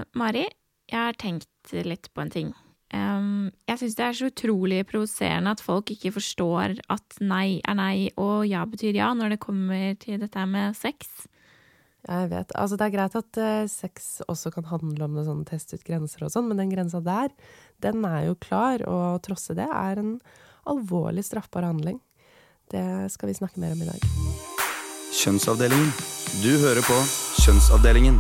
Mari, jeg har tenkt litt på en ting. Jeg synes det så utrolig provoserende at folk ikke forstår at nei nei, og ja betyr ja når det kommer til dette med sex. Jeg vet, altså det greit at sex også kan handle om noe sånn test ut grenser og sånn, men den grensa der, den jo klar, og trosse det en alvorlig straffbar handling. Det skal vi snakke mer om i dag. Kjønnsavdelingen. Du hører på Kjønnsavdelingen.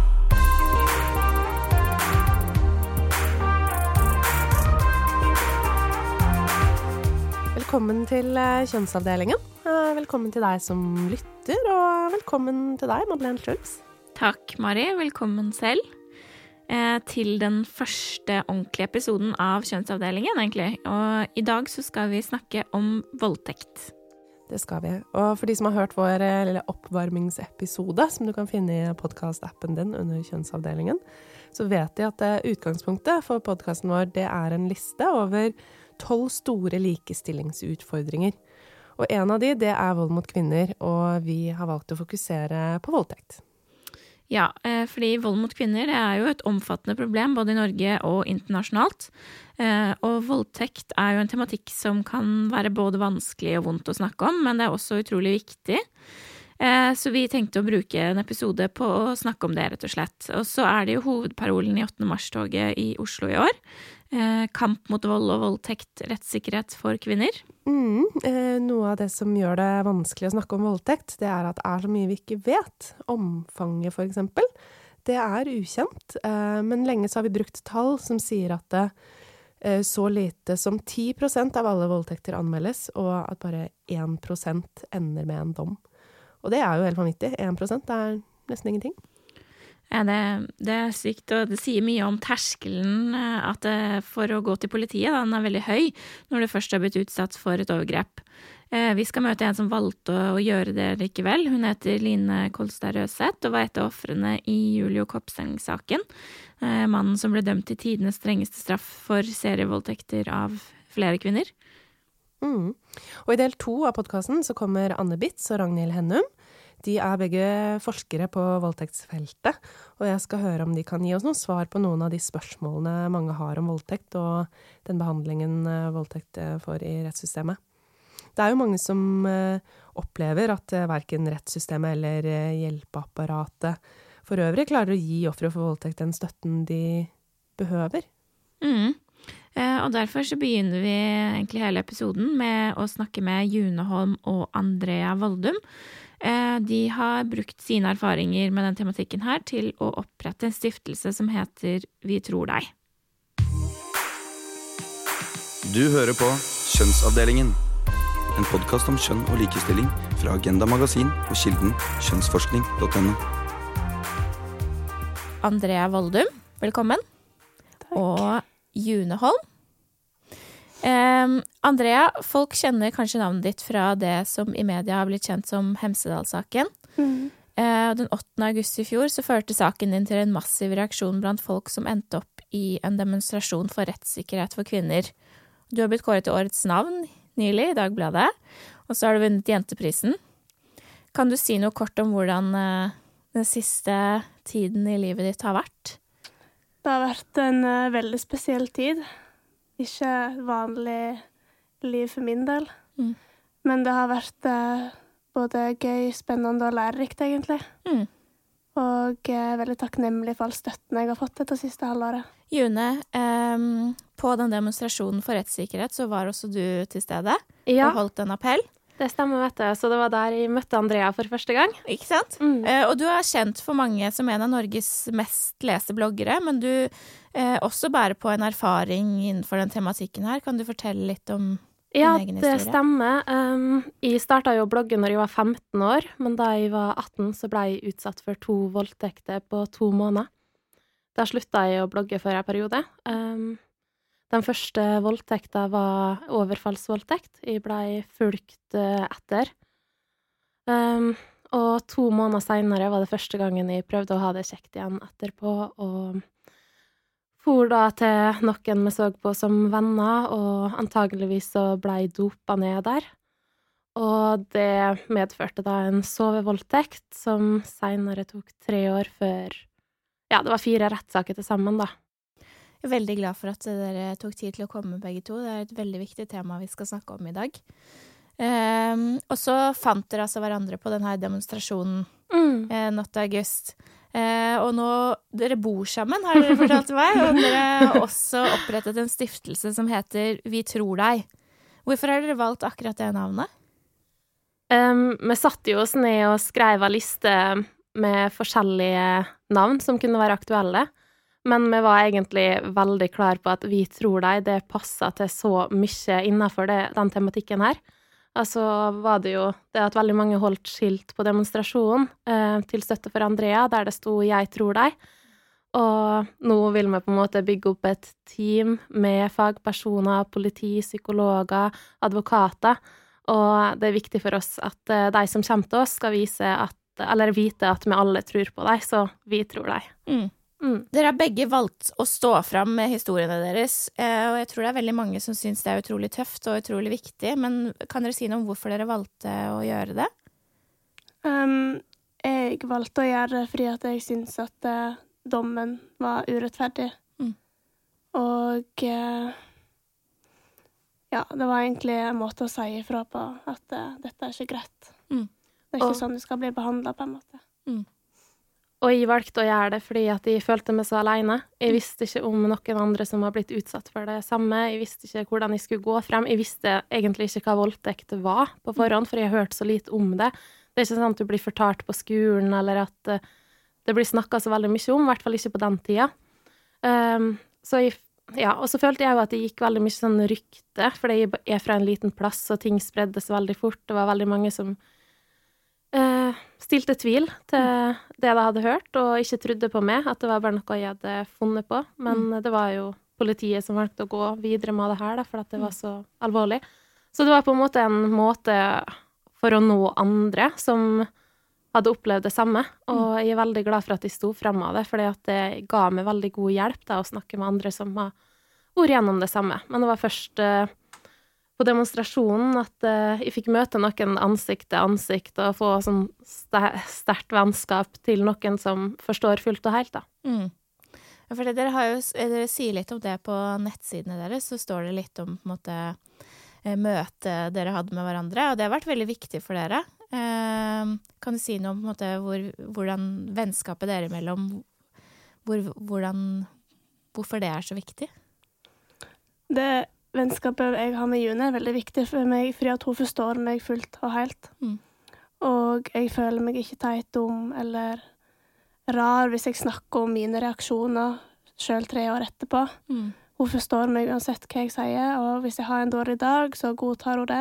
Velkommen til Kjønnsavdelingen. Velkommen til deg som lytter, og velkommen til deg, Madeleine Schultz. Takk, Mari. Velkommen selv. Til den første ordentlige episoden av Kjønnsavdelingen, egentlig. Og i dag så skal vi snakke om voldtekt. Det skal vi. Og for de som har hørt vår lille oppvarmingsepisode, som du kan finne i podcast-appen din under Kjønnsavdelingen, så vet de at utgangspunktet for podcasten vår, det en liste over 12 store likestillingsutfordringer. Og en av de, det vold mot kvinner, og vi har valgt å fokusere på voldtekt. Ja, fordi vold mot kvinner det jo et omfattende problem både i Norge og internasjonalt. Og voldtekt jo en tematikk som kan være både vanskelig og vondt å snakke om, men det også utrolig viktig. Så vi tenkte å bruke en episode på å snakke om det, rett og slett. Og så det jo hovedparolen i 8. mars-toget i Oslo i år. Kamp mot vold og voldtekt, rettssikkerhet for kvinner. Noe av det som gjør det vanskelig å snakke om voldtekt, det at det så mye vi ikke vet. Omfanget, for eksempel. Det ukjent, men lenge så har vi brukt tall som sier at det så lite som 10% av alle voldtekter anmeldes, og at bare 1% ender med en dom. Og det jo helt vanvittig. 1% nesten ingenting. Ja, det sykt, og det sier mye om terskelen at for å gå til politiet, den veldig høy når du først har blitt utsatt for et overgrep. Vi skal møte en som valgte å gjøre det likevel. Hun heter Line Kolstad Røseth og var et av offrene i Julio Kopseng-saken. Mannen som ble dømt til tidenes strengeste straff for serievoldtekter av flere kvinner. Og i del 2 av podcasten så kommer Anne Bitz og Ragnhild Hennum. De begge forskere på voldtektsfeltet, og jeg skal høre om de kan gi oss noen svar på noen av de spørsmålene mange har om voldtekt og den behandlingen voldtekt får i rettssystemet. Det jo mange som opplever at hverken rettssystemet eller hjelpeapparatet for øvrig klarer å gi ofre for voldtekt den støtten de behøver. Og derfor så begynner vi egentlig hele episoden med å snakke med June Holm og Andrea Voldum. De har brukt sine erfaringer med den tematikken her til å opprette en stiftelse som heter Vi tror deg. Du hører på Kjønnsavdelingen. En podcast om kjønn og likestilling fra Agenda Magasin og kilden kjønnsforskning.no. Andrea Voldum, velkommen. Takk. Og June Holm. Andrea, folk kjenner kanskje navnet ditt fra det som i media har blitt kjent som Hemsedal-saken. Den 8. august i fjor så førte saken din til en massiv reaksjon blant folk som endte opp i en demonstrasjon for rettssikkerhet for kvinner. Du har blitt kåret til årets navn nylig i Dagbladet, og så har du vunnet Jenteprisen. Kan du si noe kort om hvordan den siste tiden i livet ditt har vært? Det har vært en veldig spesiell tid. Ikke vanlig liv for min del. Men det har vært både gøy, spennende og lærerikt, egentlig. Og veldig takknemlig for all støtten jeg har fått dette siste halvåret. June, på den demonstrasjonen for rettssikkerhet så var også du til stede Ja, og holdt en appell. det stemmer, vet du. Så det var der jeg møtte Andrea for første gang. Ikke sant? Og du kjent for mange som en av Norges mest leste bloggere, men du også bærer på en erfaring innenfor den tematikken her. Kan du fortelle litt om din egen historie? Ja, det stemmer. Jeg startet jo å blogge når jeg var 15 år, men da jeg var 18 så ble jeg utsatt for 2 voldtekter på 2 måneder. Da sluttet jeg å blogge for en periode. Den første voldtekta var overfallsvoldtekt. Jeg ble fulgt etter. Og 2 måneder senere var det første gangen jeg prøvde å ha det kjekt igjen etterpå, og for da til noen vi så på som venner, og antageligvis så ble jeg dopet ned der. Og det medførte da en sovevoldtekt, som senere tok 3 år før ja, det var 4 rettssaker til sammen, da. Jeg er veldig glad for at dere tok tid til å komme begge to. Det et veldig viktig tema vi skal snakke om i dag. Og så fant dere altså hverandre på denne demonstrasjonen 8. august. Og nå, dere bor sammen, har dere fortalt meg, og dere har også opprettet en stiftelse som heter Vi tror deg. Hvorfor har dere valgt akkurat det navnet? Vi satt jo oss ned og skrev en liste med forskjellige navn som kunne være aktuelle. Men vi var egentlig veldig klare på at Vi tror deg, det passer til så mye innenfor den tematikken her. Altså var det jo det at veldig mange holdt skilt på demonstrasjonen til støtte for Andrea, der det sto Jeg tror deg. Og nå vil vi på en måte bygge opp et team med fagpersoner, politi, psykologer, advokater. Og det er viktig for oss at de som kommer til oss skal vite at vi alle tror på deg, så vi tror deg. Dere har begge valgt å stå fram med historiene deres, og jeg tror det er veldig mange som synes det er utrolig tøft og utrolig viktig, men kan dere si noe om hvorfor dere valgte å gjøre det? Jeg valgte å gjøre det fordi at jeg synes at dommen var urettferdig. Og ja, det var egentlig en måte å si ifra på at dette er ikke greit. Det er ikke sånn du skal bli behandlet på en måte. Og jeg valgte å gjøre det fordi at jeg følte meg så alene. Jeg visste ikke om noen andre som var blitt utsatt for det samme. Jeg visste ikke hvordan jeg skulle gå frem. Jeg visste egentlig ikke hva voldtekt var på forhånd, for jeg har hørt så lite om det. Det er ikke sånn at du blir fortalt på skolen, eller at det blir snakket så veldig mye om, i hvert fall ikke på den tida. Og så følte jeg jo at det gikk veldig mye sånn rykte, for jeg er fra en liten plass, og ting spredde seg veldig fort. Det var veldig mange som stilte tvil til det de hadde hørt, og ikke trodde på meg, at det var bare noe jeg hadde funnet på. Men det var jo politiet som valgte å gå videre med det her, da, for at det var så alvorlig. Så det var på en måte for å nå andre som hadde opplevd det samme, og jeg er veldig glad for at de sto frem av det, fordi at det ga meg veldig god hjelp da, å snakke med andre som har vært gjennom det samme. Men det var først på demonstrasjonen at jeg fikk møte noen ansikt til ansikt og få sånn sterkt vennskap til noen som forstår fullt og helt, da. Ja, for dere sier litt om det på nettsidene deres, så står det litt om på en måte møte dere hadde med hverandre, og det har vært veldig viktig for dere. Kan du si noe om på en måte hvordan vennskapet dere imellom, hvorfor det er så viktig? Det vennskapet jeg har med June er veldig viktig for meg, fordi at hun forstår meg fullt og helt. Og jeg føler meg ikke teit dum eller rar hvis jeg snakker om mine reaksjoner selv 3 år etterpå. Hun forstår meg uansett hva jeg sier, og hvis jeg har en dårlig dag, så godtar hun det.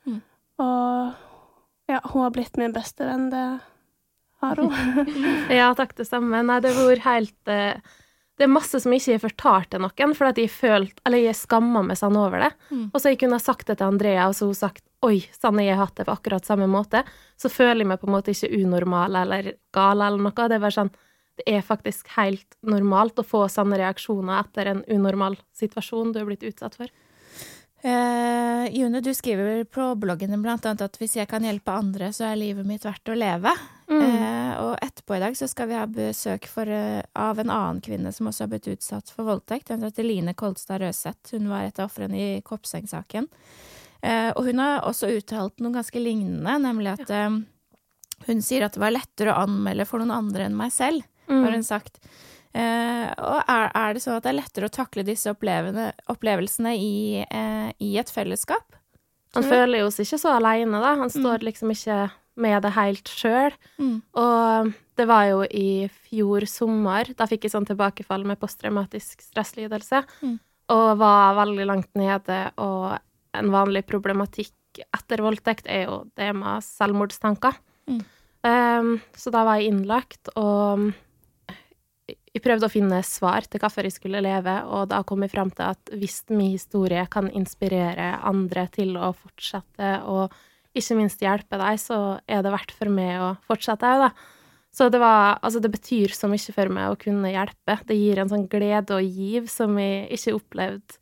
Og ja, hun har blitt min beste venn, det har hun. Ja, takk det samme. Nei, det var helt... Det er masse som ikke er fortalt til noen, for at jeg skammer meg sånn over det. Og så jeg kunne ha sagt det til Andrea, og så hun sagt, oi, sånn jeg har hatt det på akkurat samme måte, så føler jeg meg på en måte ikke unormal eller gal eller noe. Det var sånn, det er faktisk helt normalt å få sånne reaksjoner etter en unormal situasjon du har blitt utsatt for. June, du skriver på bloggen din blant annet at hvis jeg kan hjelpe andre, så er livet mitt verdt å leve. Og etterpå i dag så skal vi ha besøk av en annen kvinne som også har blitt utsatt for voldtekt. Hun heter Line Kolstad Røseth. Hun var et av offrene i Kopseng-saken. Og hun har også uttalt noe ganske lignende, nemlig at hun sier at det var lettere å anmelde for noen andre enn meg selv, har hun sagt. Og er det sånn at det er lettere å takle disse opplevelsene i et fellesskap? Han føler jo seg ikke så alene da, han står liksom ikke med det helt selv. Og det var jo i fjor sommer, da fikk jeg sånn tilbakefall med posttraumatisk stresslidelse, og var veldig langt nede, og en vanlig problematikk etter voldtekt er jo det med selvmordstanker. Så da var jeg innlagt, og jeg prøvde å finne svar til hvorfor jeg skulle leve, og da kom jeg frem til at hvis min historie kan inspirere andre til å fortsette, og ikke minst hjelpe deg, så er det verdt for meg å fortsette da. Så det betyr så mye for meg å kunne hjelpe. Det gir en sånn glede og giv som jeg ikke opplevde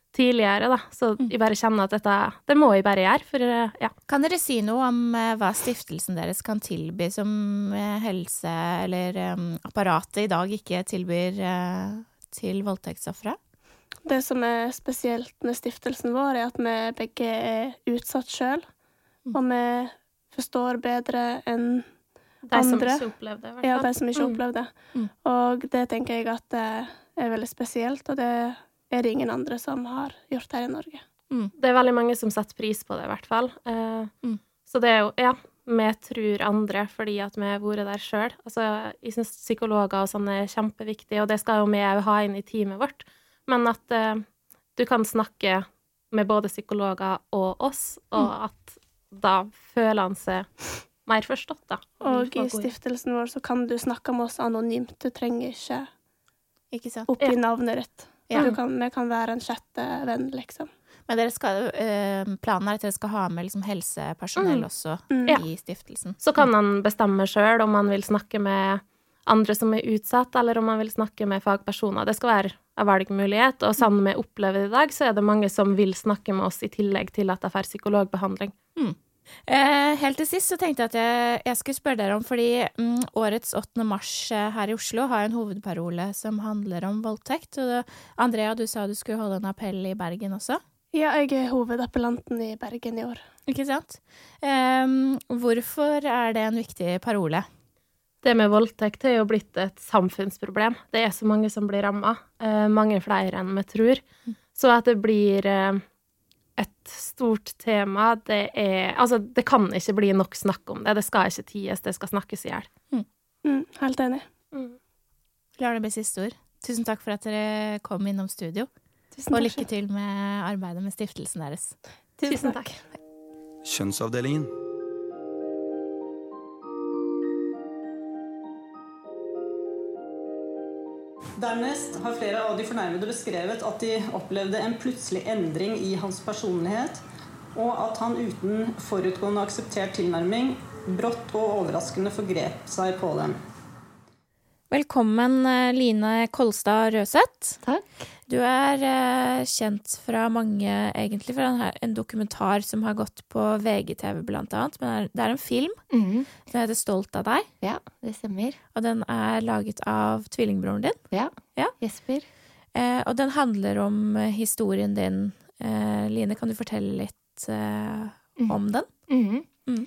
tidligere, da. Så jeg bare kjenner at det må jeg bare gjøre, for ja. Kan dere si noe om hva stiftelsen deres kan tilby som helse eller apparatet i dag ikke tilbyr til voldtektsofre? Det som spesielt med stiftelsen vår, at vi begge utsatt selv, og vi forstår bedre enn De som andre. ikke opplevde det, i hvert fall. Ja, de som ikke opplevde det. Og det tenker jeg at det veldig spesielt, og det det ingen andre som har gjort her i Norge. Det veldig mange som setter pris på det, i hvert fall. Så det jo, ja, vi tror andre fordi at vi har vært der selv. Altså, jeg synes psykologer og sånn kjempeviktig, og det skal jo vi jo ha inn i teamet vårt. Men at du kan snakke med både psykologer og oss, og at da føler han seg mer forstått, da. Og i stiftelsen vår så kan du snakke med oss anonymt. Du trenger ikke sant? oppgi navnet ditt. Ja. Vi kan være en sjette venn, liksom. Men dere skal, planen at dere skal ha med liksom helsepersonell også i stiftelsen. Så kan han bestemme selv om han vil snakke med andre som utsatt, eller om han vil snakke med fagpersoner. Det skal være en valgmulighet, og sånn vi opplever i dag, så det mange som vil snakke med oss i tillegg til at de får psykologbehandling. Helt til sist så tenkte jeg at jeg skulle spørre dere om, fordi årets 8. mars her i Oslo har en hovedparole som handler om voldtekt. Og Andrea, du sa du skulle holde en appell i Bergen også. Ja, jeg hovedappellanten i Bergen i år. Ikke sant? Hvorfor det en viktig parole? Det med voldtekt jo blitt et samfunnsproblem. Det så mange som blir rammet. Mange flere enn vi tror. Så at det blir et stort tema, altså, det kan ikke bli nok snakk om det. Det skal ikke ties, det skal snakkes i hjel. Helt enig. La det bli siste ord. Tusen takk for at dere kom innom studio. Og lykke til med arbeidet med stiftelsen deres. Tusen takk. Kjønnsavdelingen. Dernest har flere av de fornærmede beskrevet at de opplevde en plutselig endring i hans personlighet, og at han uten forutgående akseptert tilnærming brått og overraskende forgrep seg på dem. Velkommen, Line Kolstad Røseth. Takk. Du kjent fra mange, egentlig, fra en dokumentar som har gått på VGTV blant annet, men det en film. Den heter Stolt av deg. Ja, det stemmer. Og den laget av tvillingbroren din. Ja, Ja. Jesper. Og den handler om historien din. Line, kan du fortelle litt om den?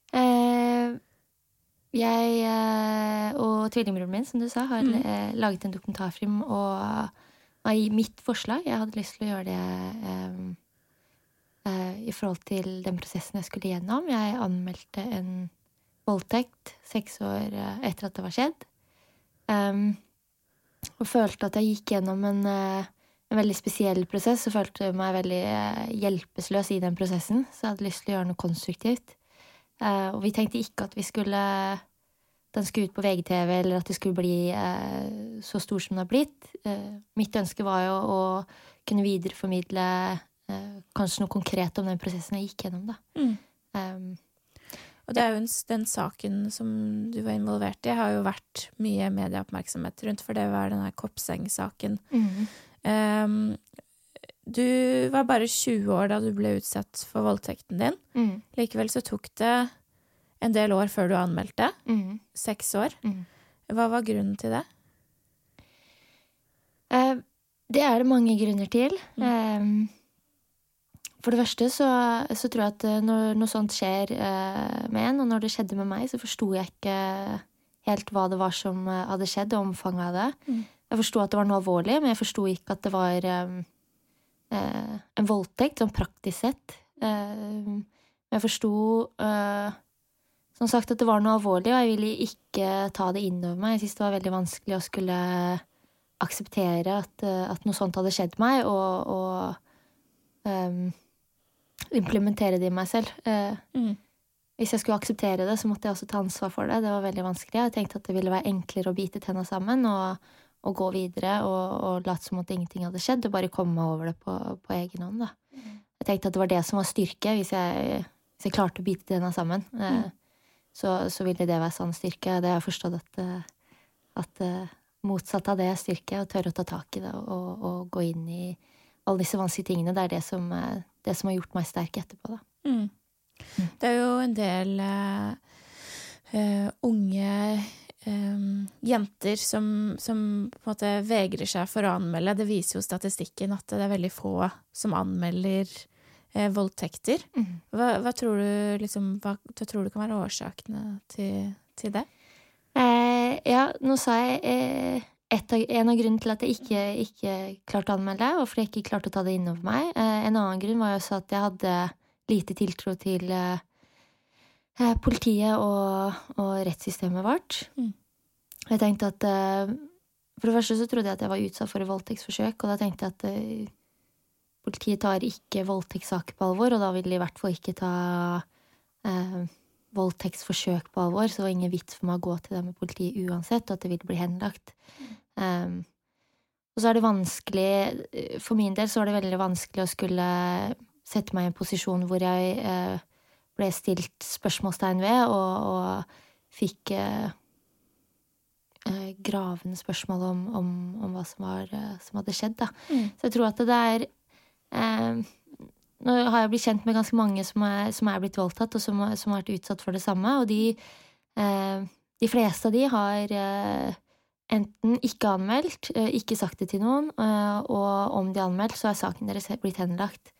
Jeg og tvillingbroren min, som du sa, har laget en dokumentarfilm, og i mitt forslag, jeg hadde lyst til å gjøre det i forhold til den prosessen jeg skulle gjennom. Jeg anmeldte en voldtekt 6 år etter at det var skjedd, og følte at jeg gikk gjennom en veldig spesiell prosess, og følte meg veldig hjelpeløs i den prosessen, så jeg hadde lyst til å gjøre noe konstruktivt. Og vi tenkte ikke at den skulle ut på VGTV, eller at det skulle bli så stor som det har blitt. Mitt ønske var jo å kunne videreformidle kanskje noe konkret om den prosessen jeg gikk gjennom, da. Og det jo den saken som du var involvert i, har jo vært mye medieoppmerksomhet rundt, for det var denne Kopseng-saken. Du var bare 20 år da du ble utsatt for voldtekten din. Likevel så tok det en del år før du anmeldte. 6 år. Hva var grunnen til det? Det det mange grunner til. For det første så tror jeg at når noe sånt skjer med en, og når det skjedde med meg, så forstod jeg ikke helt hva det var som hadde skjedd, og omfanget av det. Jeg forstod at det var noe alvorlig, men jeg forstod ikke at det var en voldtekt, sånn praktisk sett. Jeg forstod som sagt at det var noe alvorlig, og jeg ville ikke ta det inn over meg. Jeg synes det var veldig vanskelig å skulle akseptere at noe sånt hadde skjedd meg, og implementere det i meg selv. Hvis jeg skulle akseptere det, så måtte jeg også ta ansvar for det. Det var veldig vanskelig. Jeg tenkte at det ville være enklere å bite tenna sammen og gå videre og late som at ingenting hadde skjedd, og bare komme meg over det på egen hånd. Da. Jeg tenkte at det var det som var styrke. Hvis jeg klarte å bite tenna sammen, så ville det være sann styrke. Det har jeg forstått at motsatt av det er styrke, å tørre å ta tak i det og gå inn i alle disse vanskelige tingene, det det som har gjort meg sterk etterpå, da. Det jo en del unge jenter som på en måte vegrer seg for å anmelde. Det viser jo statistikken at det veldig få som anmelder voldtekter. Hva tror du hva tror du kan være årsakene til det? Ja, nå sa jeg en av grunnen til at jeg ikke klarte å anmelde, og fordi jeg ikke klarte å ta det innover meg. En annen grunn var jo også at jeg hadde lite tiltro til politiet og rettssystemet vårt. Jeg tenkte at for det første så trodde jeg at jeg var utsatt for et voldtektsforsøk, og da tenkte jeg at politiet tar ikke voldtektssaker på alvor, og da vil de i hvert fall ikke ta voldtektsforsøk på alvor, så det var ingen vits for meg å gå til det med politiet uansett, og at det ville bli henlagt. Og så det vanskelig, for min del så var det veldig vanskelig å skulle sette meg i en posisjon hvor jeg ble stilt spørsmålstegn ved, og fikk gravende spørsmål om hva som hadde skjedd, da. Så jeg tror at det nå har jeg blitt kjent med ganske mange som blitt voldtatt, og som har vært utsatt for det samme, og de fleste av de har enten ikke anmeldt, ikke sagt det til noen, og om de har anmeldt, så saken deres blitt henlagt.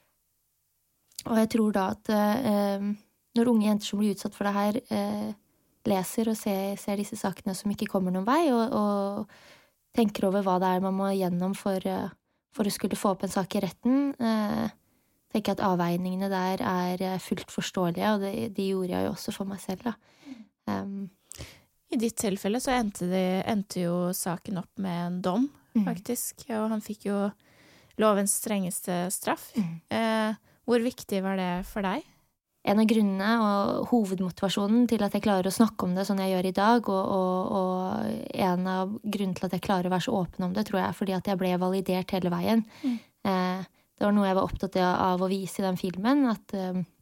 Og jeg tror da at når unge jenter som blir utsatt for det her, leser og ser disse sakene som ikke kommer noen vei, og tenker over hva det man må gjennom for å skulle få opp en sak i retten, tenker jeg at avveiningene der fullt forståelige, og de gjorde jeg jo også for meg selv, da. I ditt tilfelle så endte jo saken opp med en dom, faktisk, og han fikk jo lovens strengeste straff. Hvor viktig var det for deg? En av grunnene og hovedmotivasjonen til at jeg klarer å snakke om det sånn jeg gjør i dag, og en av grunnene til at jeg klarer å være så åpen om det, tror jeg, fordi at jeg ble validert hele veien. Det var noe jeg var opptatt av å vise i den filmen, at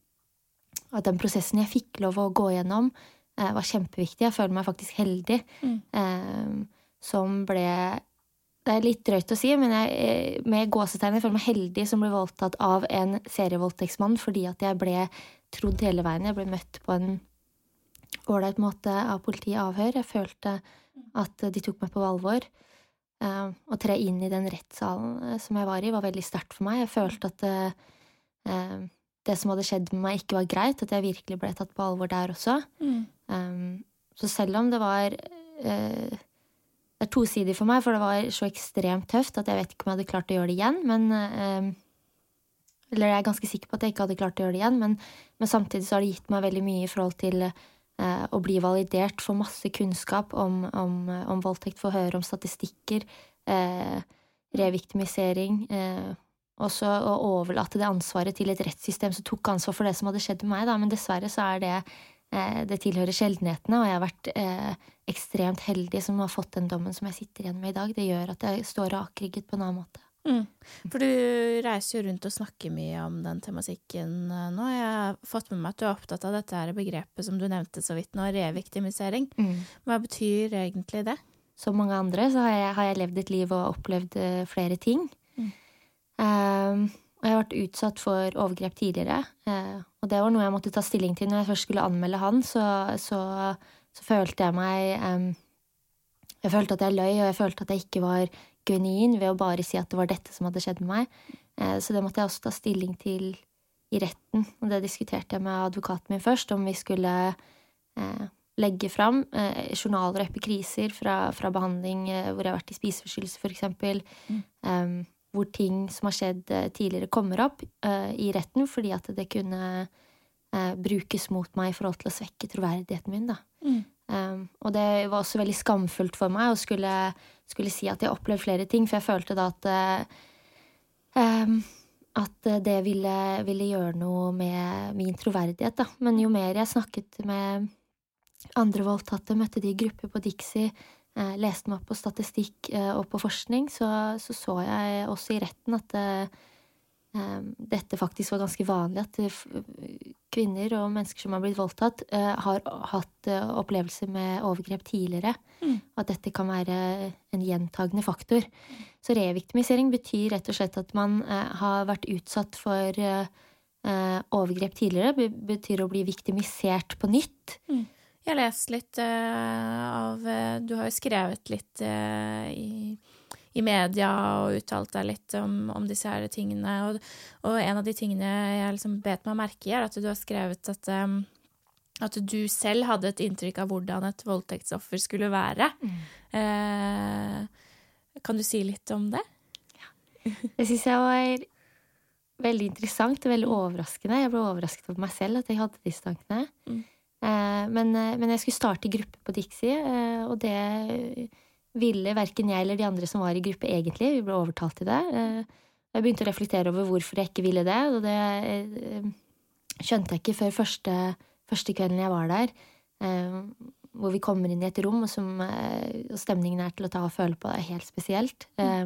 den prosessen jeg fikk lov å gå gjennom, var kjempeviktig. Jeg føler meg faktisk heldig, som ble... Det litt drøyt å si, men med gåsetegn, jeg føler meg heldig som ble voldtatt av en serievoldtektsmann, fordi at jeg ble trodd hele veien. Jeg ble møtt på en ålreit måte av politiet avhør. Jeg følte at de tok meg på alvor. Å tre inn i den rettssalen som jeg var i, var veldig sterkt for meg. Jeg følte at det som hadde skjedd med meg ikke var greit, at jeg virkelig ble tatt på alvor der også. Så selv om det var... Det tosidig for meg, for det var så ekstremt tøft at jeg vet ikke om jeg hadde klart å gjøre det igjen, men eller jeg ganske sikker på at jeg ikke hadde klart å gjøre det igjen, men samtidig så har det gitt meg veldig mye i forhold til å bli validert for masse kunnskap om voldtekt, for å høre om statistikker, reviktimisering, også å overlate det ansvaret til et rettssystem som tok ansvar for det som hadde skjedd med meg, da. Men dessverre så det tilhører sjeldenhetene, og jeg har vært ekstremt heldig som har fått den dommen som jeg sitter igjen med i dag. Det gjør at jeg står rakrygget på en annen måte. For du reiser jo rundt og snakker mye om den tematikken nå. Jeg har fått med meg at du er opptatt av dette her begrepet som du nevnte så vidt nå, reviktimisering. Hva betyr egentlig det? Som mange andre så har jeg levd et liv og opplevd flere ting. Og jeg har vært utsatt for overgrep tidligere, og det var noe jeg måtte ta stilling til når jeg først skulle anmelde han, så følte jeg meg... Jeg følte at jeg løy, og jeg følte at jeg ikke var genuin ved å bare si at det var dette som hadde skjedd med meg. Så det måtte jeg også ta stilling til i retten, og det diskuterte jeg med advokaten min først, om vi skulle legge fram journaler og epikriser fra behandling hvor jeg har vært i spiseforstyrrelse, for eksempel, hvor ting som har skjedd tidligere kommer opp i retten, fordi at det kunne brukes mot meg i forhold til å svekke troverdigheten min, da. Og det var også veldig skamfullt for meg å skulle si at jeg opplevde flere ting, for jeg følte da at det ville gjøre noe med min troverdighet, da. Men jo mer jeg snakket med andre voldtatte, møtte de i grupper på Dixie, leste meg opp på statistikk og på forskning, så jeg også i retten at dette faktisk var ganske vanlig, at kvinner og mennesker som har blitt voldtatt, har hatt opplevelser med overgrep tidligere. At dette kan være en gjentagende faktor. Så reviktimisering betyr rett og slett at man har vært utsatt for overgrep tidligere, betyr å bli viktimisert på nytt. Jeg har lest litt du har jo skrevet litt i media og uttalt deg litt om disse her tingene, og en av de tingene jeg liksom bet meg merke i at du har skrevet at du selv hadde et inntrykk av hvordan et voldtektsoffer skulle være. Kan du si litt om det? Ja. Det synes jeg var veldig interessant og veldig overraskende. Jeg ble overrasket over meg selv at jeg hadde disse tankene. Men jeg skulle starte i gruppe på Dixie, og det ville hverken jeg eller de andre som var i gruppe egentlig. Vi ble overtalt til det. Jeg begynte å reflektere over hvorfor jeg ikke ville det, og det skjønte jeg ikke før første kvelden jeg var der, hvor vi kommer inn i et rom, og stemningen til å ta og føle på det helt spesielt.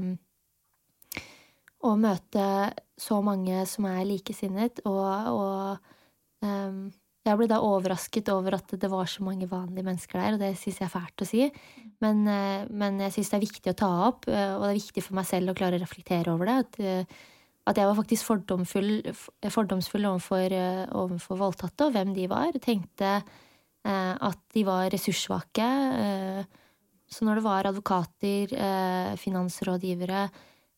Å møte så mange som likesinnet, og jeg ble da overrasket over at det var så mange vanlige mennesker der, og det synes jeg fælt å si. Men jeg synes det viktig å ta opp, og det viktig for meg selv å klare å reflektere over det, at jeg var faktisk fordomsfull overfor voldtatte, og hvem de var. Jeg tenkte at de var ressurssvake. Så når det var advokater, finansrådgivere,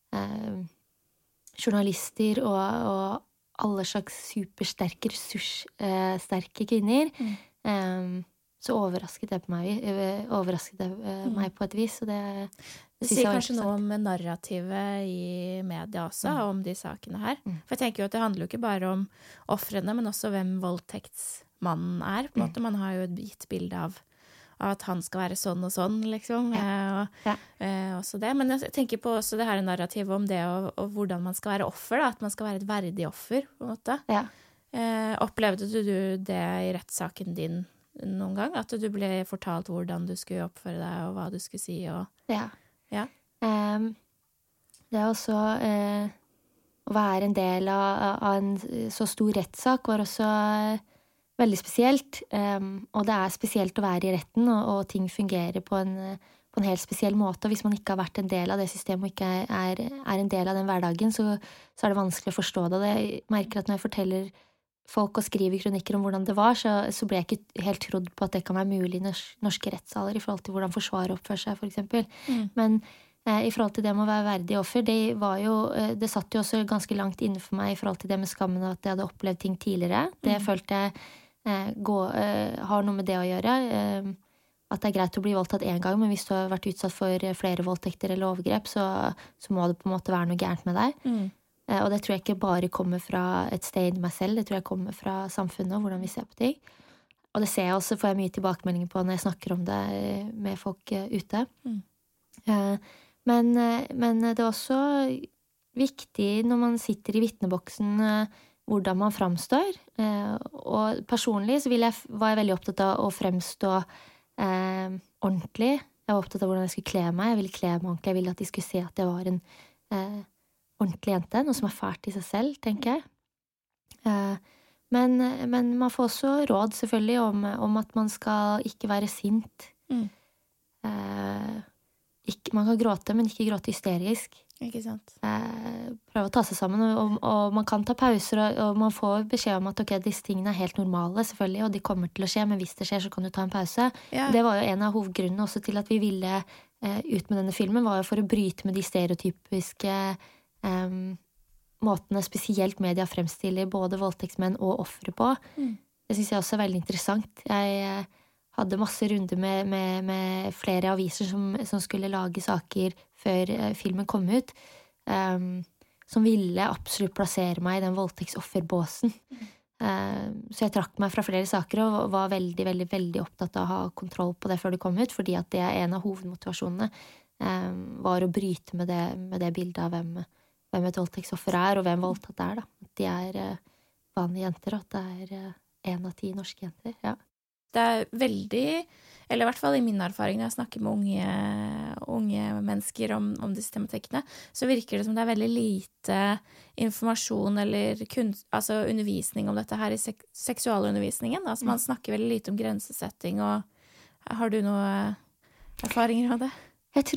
journalister og alle slags supersterke, ressurssterke kvinner, så overrasket det meg på et vis, og det sier kanskje noe om narrativet i media også, om de sakene her. For jeg tenker jo at det handler jo ikke bare om offrene, men også hvem voldtektsmannen på en måte. Man har jo et gitt bilde av at han skal være sånn og sånn, liksom. Også det. Men jeg tenker på også det her narrativet om det, og hvordan man skal være offer, da. At man skal være et verdig offer, på en måte. Ja. Opplevde du det i rettssaken din noen gang? At du ble fortalt hvordan du skulle oppføre deg, og hva du skulle si? Ja. Det også å være en del av en så stor rettssak var også veldig spesielt, og det spesielt å være i retten, og ting fungerer på en helt spesiell måte, og hvis man ikke har vært en del av det systemet, og ikke er en del av den hverdagen, så det vanskelig å forstå det. Jeg merker at når jeg forteller folk og skriver kronikker om hvordan det var, så ble jeg ikke helt trodd på at det kan være mulig i norske rettssaler, i forhold til hvordan forsvaret oppfører seg, for eksempel. Men i forhold til det med å være verdig offer, det satt jo også ganske langt inne for meg i forhold til det med skammen, at jeg hadde opplevd ting tidligere. Det følte jeg har noe med det å gjøre, at det greit å bli voldtatt en gang, men hvis du har vært utsatt for flere voldtekter eller overgrep, så må det på en måte være noe gærent med deg. Og det tror jeg ikke bare kommer fra et sted i meg selv, det tror jeg kommer fra samfunnet og hvordan vi ser på ting. Og det ser jeg også, får jeg mye tilbakemeldinger på når jeg snakker om det med folk ute. Men det er også viktig når man sitter i vitneboksen, hvordan man framstår. Og personlig så var jeg veldig opptatt av å fremstå ordentlig. Jeg var opptatt av hvordan jeg skulle kle meg. Jeg ville kle meg ordentlig. Jeg ville at de skulle se at jeg var en ordentlig jente. Noe som fælt i seg selv, tenker jeg. Men man får også råd selvfølgelig om at man skal ikke være sint. Man kan gråte, men ikke gråte hysterisk. Ikke sant. Prøve å ta seg sammen, og man kan ta pauser, og man får beskjed om at ok, disse tingene helt normale selvfølgelig, og de kommer til å skje, men hvis det skjer så kan du ta en pause. Det var jo en av hovedgrunnene også til at vi ville ut med denne filmen, var jo for å bryte med de stereotypiske måtene spesielt media fremstiller både voldtektsmenn og ofre på. Det synes jeg også veldig interessant. Jeg hadde masse runder med flere aviser som skulle lage saker før filmen kom ut, som ville absolutt plassere meg i den voldtektsofferbåsen. Så jeg trakk meg fra flere saker og var veldig, veldig, veldig opptatt av å ha kontroll på det før det kom ut, fordi at det en av hovedmotivasjonene var å bryte med det bildet av hvem et voldtektsoffer og hvem voldtatt da. At de vanlige jenter, og at det 1 av 10 norske jenter, ja. Det veldig eller i hvert fall i min erfaring når jeg snakker med unge mennesker om disse tematikkene, så virker det som det veldig lite informasjon eller altså undervisning om dette her i seksualundervisningen. Altså man snakker veldig lite om grensesetting, og har du noe erfaringer av det? Jeg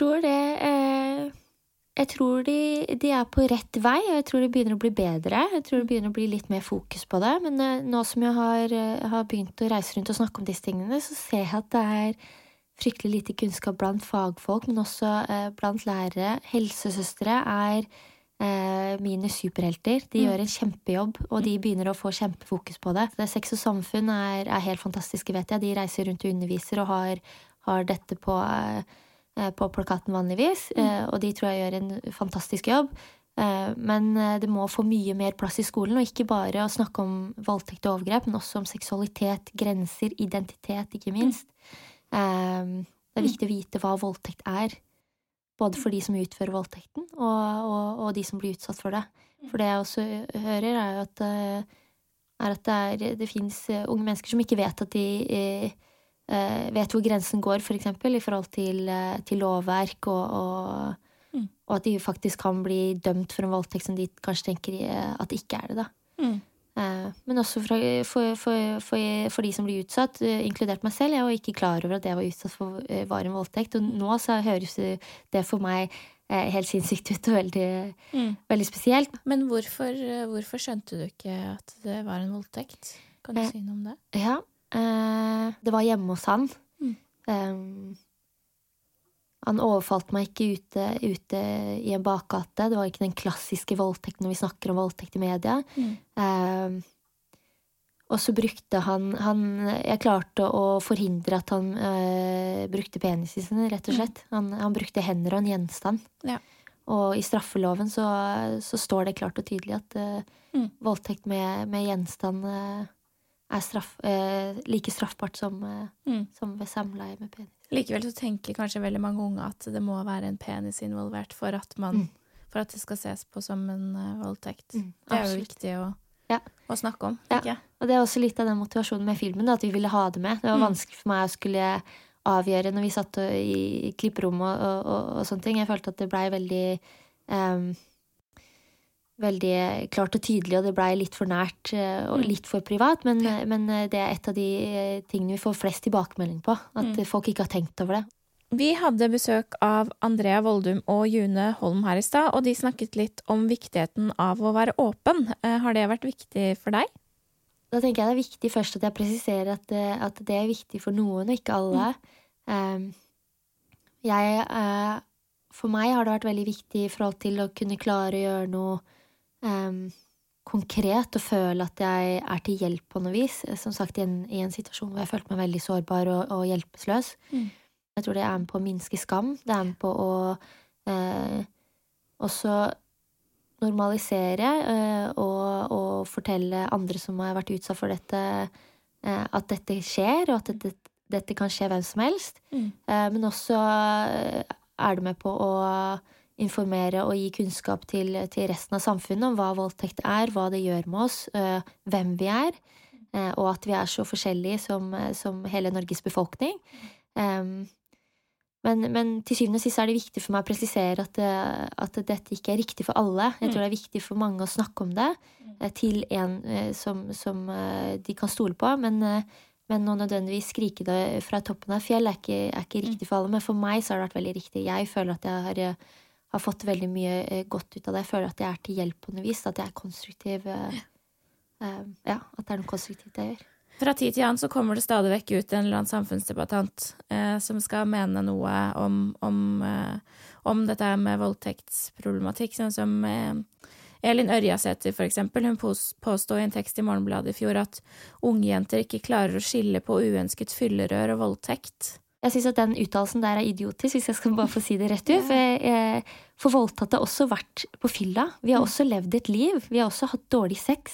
tror de på rett vei, og jeg tror det begynner å bli bedre. Jeg tror det begynner å bli litt mer fokus på det. Men nå som jeg har begynt å reise rundt og snakke om disse tingene, så ser jeg at det fryktelig lite kunnskap blant fagfolk, men også blant lærere. Helsesøstre mine superhelter. De gjør en kjempejobb, og de begynner å få kjempefokus på det. Sex og samfunn helt fantastiske, vet jeg. De reiser rundt og underviser og har dette på plakaten vanligvis, og de tror jeg gjør en fantastisk jobb. Men det må få mye mer plass i skolen, og ikke bare å snakke om voldtekt og overgrep, men også om seksualitet, grenser, identitet, ikke minst. Det viktig å vite hva voldtekt både for de som utfører voldtekten, og de som blir utsatt for det. For det jeg også hører at det finnes unge mennesker som ikke vet at de vet hvor grensen går, for eksempel, i forhold til lovverk, og at de faktisk kan bli dømt for en voldtekt som de kanskje tenker at det ikke det, da. Men også for de som blir utsatt, inkludert meg selv, jeg var ikke klar over at det jeg var utsatt for var en voldtekt, og nå så høres det for meg helt sinnssykt ut og veldig spesielt. Men hvorfor skjønte du ikke at det var en voldtekt? Kan du si noe om det? Ja, det var hjemme hos han. Han overfalt meg ikke ute i en bakgate. Det var ikke den klassiske voldtekten når vi snakker om voldtekt i media. Og så brukte jeg klarte å forhindre at han brukte penisen, rett og slett. Han brukte hender og en gjenstand. Ja. Og i straffeloven så står det klart og tydelig at voldtekt med gjenstand like straffbart som ved samleie med penis. Likevel så tenker kanskje veldig mange unge at det må være en penis involvert for at det skal ses på som en voldtekt. Det jo viktig å snakke om, tenker jeg. Og det også litt av den motivasjonen med filmen, da, at vi ville ha det med. Det var vanskelig for meg å skulle avgjøre når vi satt i klipperommet og sånne ting. Jeg følte at det ble veldig klart og tydelig, og det ble litt for nært og litt for privat, men det et av de tingene vi får flest tilbakemelding på, at folk ikke har tenkt over det. Vi hadde besøk av Andrea Voldum og June Holm her i stad, og de snakket litt om viktigheten av å være åpen. Har det vært viktig for deg? Da tenker jeg det viktig først at jeg presiserer at det viktig for noen og ikke alle. For meg har det vært veldig viktig i forhold til å kunne klare å gjøre noe konkret og føle at jeg til hjelp på noe vis. Som sagt, i en situasjon hvor jeg følte meg veldig sårbar og hjelpeløs. Jeg tror det med på å minske skam. Det med på å også normalisere og fortelle andre som har vært utsatt for dette, at dette skjer, og at dette kan skje hvem som helst. Men også det med på å informere og gi kunnskap til resten av samfunnet om hva voldtekt hva det gjør med oss, hvem vi og at vi så forskjellige som hele Norges befolkning. Men til syvende og sist det viktig for meg å presisere at dette ikke riktig for alle. Jeg tror det viktig for mange å snakke om det til en som de kan stole på, men å nødvendigvis skrike det fra toppen av fjell ikke riktig for alle. Men for meg så har det vært veldig riktig. Jeg føler at jeg har fått veldig mye godt ut av det. Jeg føler at jeg til hjelp på noe vis, at jeg konstruktiv. At det noe konstruktivt jeg gjør. Fra tid til annen så kommer det stadig vekk ut en eller annen samfunnsdebattant som skal mene noe om dette med voldtektsproblematikk, sånn som Elin Ørjasæter for eksempel. Hun påstod i en tekst i Morgenbladet i fjor at unge jenter ikke klarer å skille på uønsket fyllerør og voldtekt. Jeg synes at den uttalelsen der idiotisk, hvis jeg skal bare få si det rett ut. For voldtatt har også vært på fylla. Vi har også levd et liv. Vi har også hatt dårlig sex.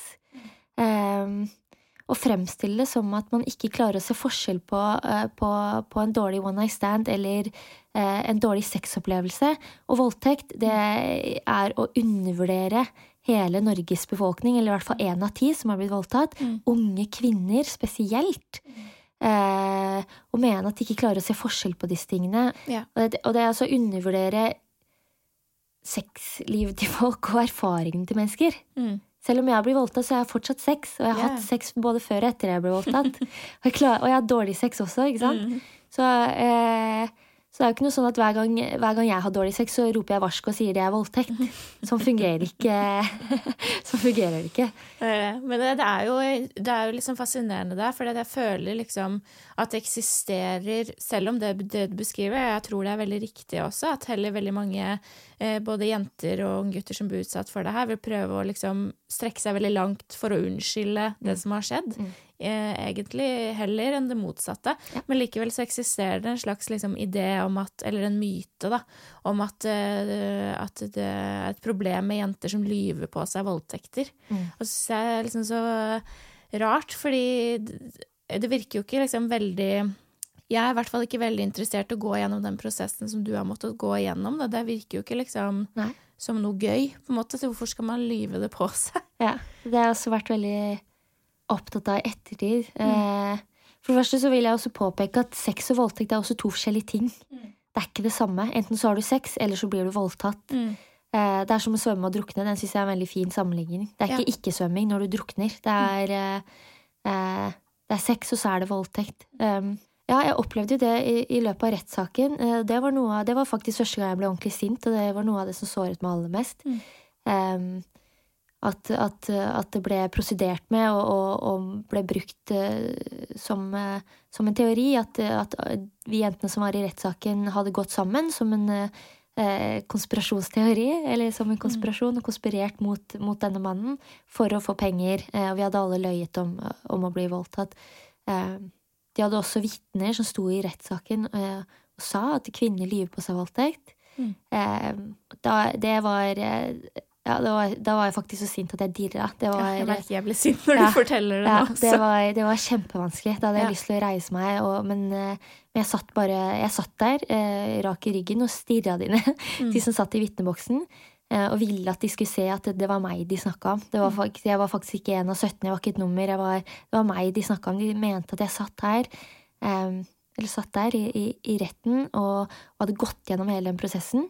Å fremstille det som at man ikke klarer å se forskjell på en dårlig one night stand eller en dårlig sexopplevelse. Og voldtekt, det å undervurdere hele Norges befolkning, eller i hvert fall 1 av 10 som har blitt voldtatt. Unge kvinner spesielt. og mene at de ikke klarer å se forskjell på disse tingene. Ja. Og det å undervurdere sexlivet til folk og erfaringen til mennesker. Selv om jeg blir voldtatt, så har jeg fortsatt sex, og jeg har hatt sex både før og etter jeg ble voldtatt. Og jeg har dårlig sex også, ikke sant? Så det er jo ikke noe sånn at hver gang jeg har dårlig sex, så roper jeg varsko og sier det er voldtekt. Sånn fungerer ikke. Sånn fungerer det ikke. Men det er jo liksom fascinerende der, for jeg føler liksom at det eksisterer, selv om det du beskriver, jeg tror det er veldig riktig også, at heller veldig mange, både jenter og gutter som blir utsatt for det her, vil prøve å liksom strekke seg veldig langt for å unnskylde det som har skjedd. Egentlig heller enn det motsatte. Men likevel så eksisterer det en slags liksom idé om at, eller en myte da, om at det er et problem med jenter som lyver på seg voldtekter. Og så synes jeg liksom så rart, fordi det virker jo ikke liksom veldig... Jeg er i hvert fall ikke veldig interessert i å gå gjennom den prosessen som du har måttet gå gjennom. Det virker jo ikke liksom som noe gøy, på en måte. Så hvorfor skal man lyve det på seg? Ja, det har også vært veldig opptatt av ettertid. For det første så vil jeg også påpeke at sex og voldtekt er også 2 forskjellige ting. Det er ikke det samme. Enten så har du sex, eller så blir du voldtatt. Det er som å svømme og drukne. Den synes jeg er en veldig fin sammenligning. Det er ikke ikke-svømming når du drukner. Det er sex, og så er det voldtekt. Ja, jeg opplevde jo det i løpet av rettssaken. Det var faktisk første gang jeg ble ordentlig sint, og det var noe av det som såret meg aller mest. At det ble prosedert med og ble brukt som en teori, at vi jentene som var i rettssaken hadde gått sammen som en konspirasjonsteori, eller som en konspirasjon, og konspirert mot denne mannen for å få penger, og vi hadde alle løyet om å bli voldtatt. De hadde også vitner som sto i rettssaken og sa at kvinner lyver på seg voldtekt. Da var jeg faktisk så sint at jeg dirret. Jeg merker jeg ble sint når du forteller det nå. Det var kjempevanskelig. Da hadde jeg lyst til å reise meg, men jeg satt der, rak i ryggen, og stirret inn de som satt i vitneboksen, og ville at de skulle se at det var meg de snakket om. Jeg var faktisk ikke 1 av 17, jeg var ikke et nummer, det var meg de snakket om. De mente at jeg satt der i retten og hadde gått gjennom hele den prosessen,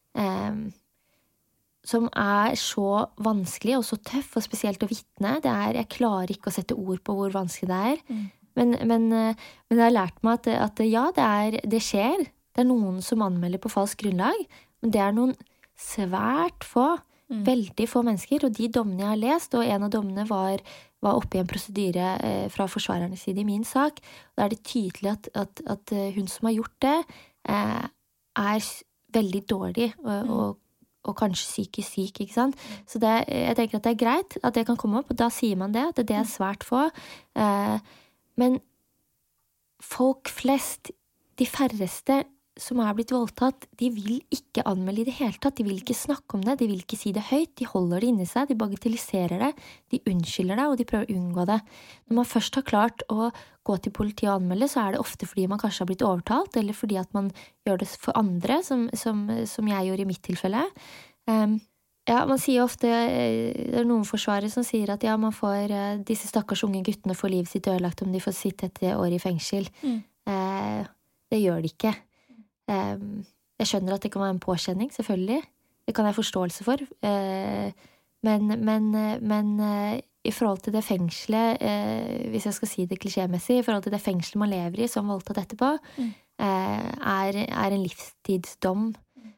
som er så vanskelig og så tøff, og spesielt å vitne. Jeg klarer ikke å sette ord på hvor vanskelig det er. Men det har lært meg at ja, det skjer. Det er noen som anmelder på falsk grunnlag, men det er noen svært få, veldig få mennesker, og de dommene jeg har lest, og en av dommene var oppe i en prosedyre fra forsvarernes side i min sak, og da er det tydelig at hun som har gjort det, er veldig dårlig, og kanskje psykisk syk, ikke sant? Så jeg tenker at det er greit at det kan komme opp, og da sier man det, at det er svært få. Men folk flest, de færreste som er blitt voldtatt, de vil ikke anmelde i det hele tatt, de vil ikke snakke om det, de vil ikke si det høyt, de holder det inni seg, de bagatelliserer det, de unnskylder det, og de prøver å unngå det. Når man først har klart å gå til politiet og anmelde, så er det ofte fordi man kanskje har blitt overtalt, eller fordi at man gjør det for andre, som jeg gjorde i mitt tilfelle. Ja, man sier ofte, det er noen forsvarere som sier at ja, disse stakkars unge guttene får livet sitt ødelagt om de får sitte et år i fengsel. Det gjør de ikke. Jeg skjønner at det kan være en påkjenning, selvfølgelig. Det kan jeg ha forståelse for. Men i forhold til det fengselet, hvis jeg skal si det klisjémessig, i forhold til det fengselet man lever i som voldtatt etterpå, er en livstidsdom.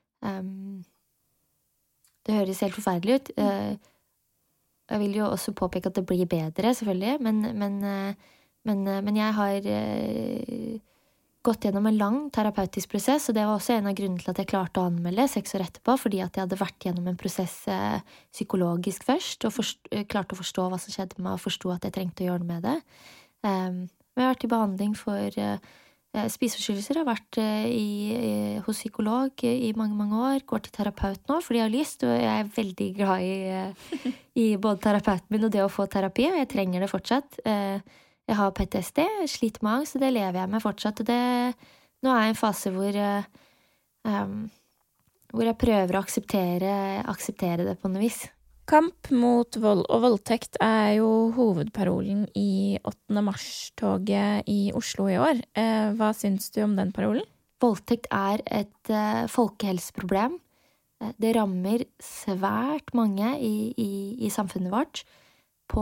Det høres helt forferdelig ut. Jeg vil jo også påpeke at det blir bedre, selvfølgelig, men jeg har gått gjennom en lang terapeutisk prosess, og det var også en av grunnene til at jeg klarte å anmelde 6 år etterpå, fordi at jeg hadde vært gjennom en prosess psykologisk først, og klarte å forstå hva som skjedde med meg, og forstå at jeg trengte å gjøre noe med det. Men jeg har vært i behandling for spiseforstyrrelser, jeg har vært hos psykolog i mange, mange år, går til terapeut nå, fordi jeg har lyst, og jeg er veldig glad i både terapeuten min og det å få terapi, og jeg trenger det fortsatt. Jeg har PTSD, jeg sliter med angst, så det lever jeg med fortsatt. Og nå er jeg i en fase hvor jeg prøver å akseptere det på noe vis. Kamp mot vold og voldtekt er jo hovedparolen i 8. mars-toget i Oslo i år. Hva syns du om den parolen? Voldtekt er et folkehelseproblem. Det rammer svært mange i samfunnet vårt på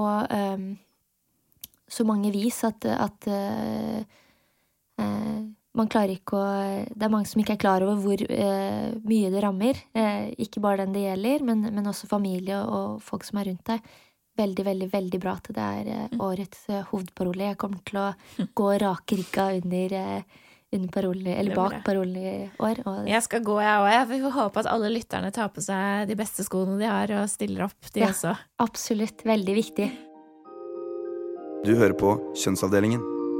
så mange vis at man klarer ikke å... Det er mange som ikke er klar over hvor mye det rammer. Ikke bare den det gjelder, men også familie og folk som er rundt deg. Veldig, veldig, veldig bra at det er årets hovedparole. Jeg kommer til å gå rakrygga under parolen, eller bak parolen i år. Jeg skal gå, jeg også. Jeg vil håpe at alle lytterne tar på seg de beste skoene de har, og stiller opp de også. Absolutt. Veldig viktig. Du hører på Kjønnsavdelingen.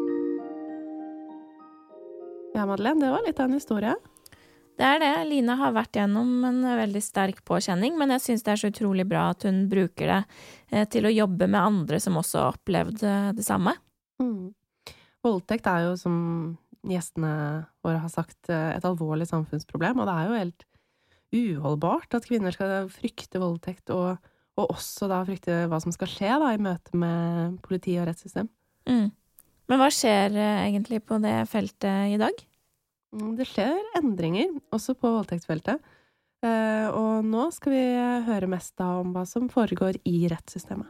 Ja, Madeleine, det var litt av en historie. Det er det. Lina har vært gjennom en veldig sterk påkjenning, men jeg synes det er så utrolig bra at hun bruker det til å jobbe med andre som også har opplevd det samme. Voldtekt er jo, som gjestene våre har sagt, et alvorlig samfunnsproblem, og det er jo helt uholdbart at kvinner skal frykte voldtekt, og også da frykte hva som skal skje da, i møte med politi og rettssystem. Men hva skjer egentlig på det feltet i dag? Det skjer endringer, også på voldtektsfeltet. Og nå skal vi høre mest da om hva som foregår i rettssystemet.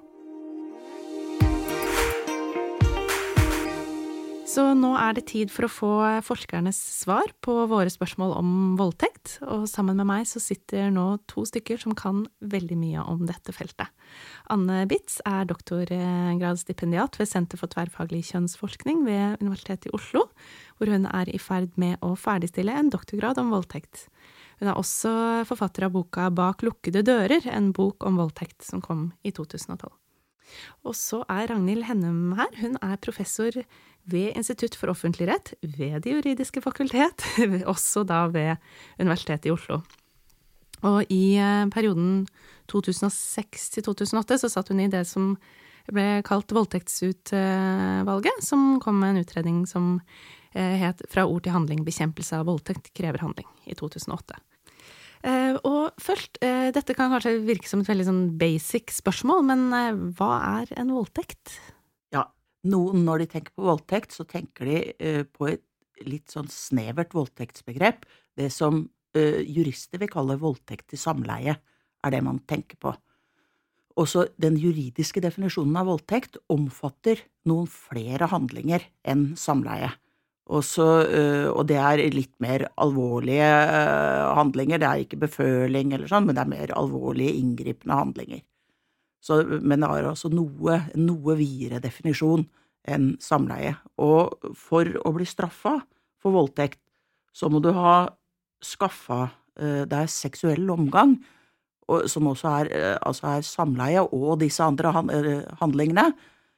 Så nå er det tid for å få forskernes svar på våre spørsmål om voldtekt, og sammen med meg så sitter nå 2 stykker som kan veldig mye om dette feltet. Anne Bitz er doktorgradsstipendiat ved Senter for tverrfaglig kjønnsforskning ved Universitetet i Oslo, hvor hun er i ferd med å ferdigstille en doktorgrad om voldtekt. Hun er også forfatter av boka Bak lukkede dører, en bok om voldtekt som kom i 2012. Og så er Ragnhild Hennum her. Hun er professor ved Institutt for offentlig rett ved Det juridiske fakultet, også da ved Universitetet i Oslo. Og i perioden 2006 til 2008 så satt hun i det som ble kalt voldtektsutvalget, som kom med en utredning som het Fra ord til handling, bekjempelse av voldtekt krever handling i 2008. Og først, dette kan kanskje virke som et veldig sånn basic spørsmål, men hva er en voldtekt? Ja, noen når de tenker på voldtekt, så tenker de på et litt sånn snevert voldtektsbegrep. Det som jurister vil kalle voldtekt til samleie, er det man tenker på. Også den juridiske definisjonen av voldtekt omfatter noen flere handlinger enn samleie. Og det er litt mer alvorlige handlinger, det er ikke beføling eller sånn, men det er mer alvorlige inngripende handlinger. Men det er altså noe videre definisjon enn samleie. Og for å bli straffet for voldtekt, så må du ha skaffet deg seksuell omgang, som også er samleie og disse andre handlingene,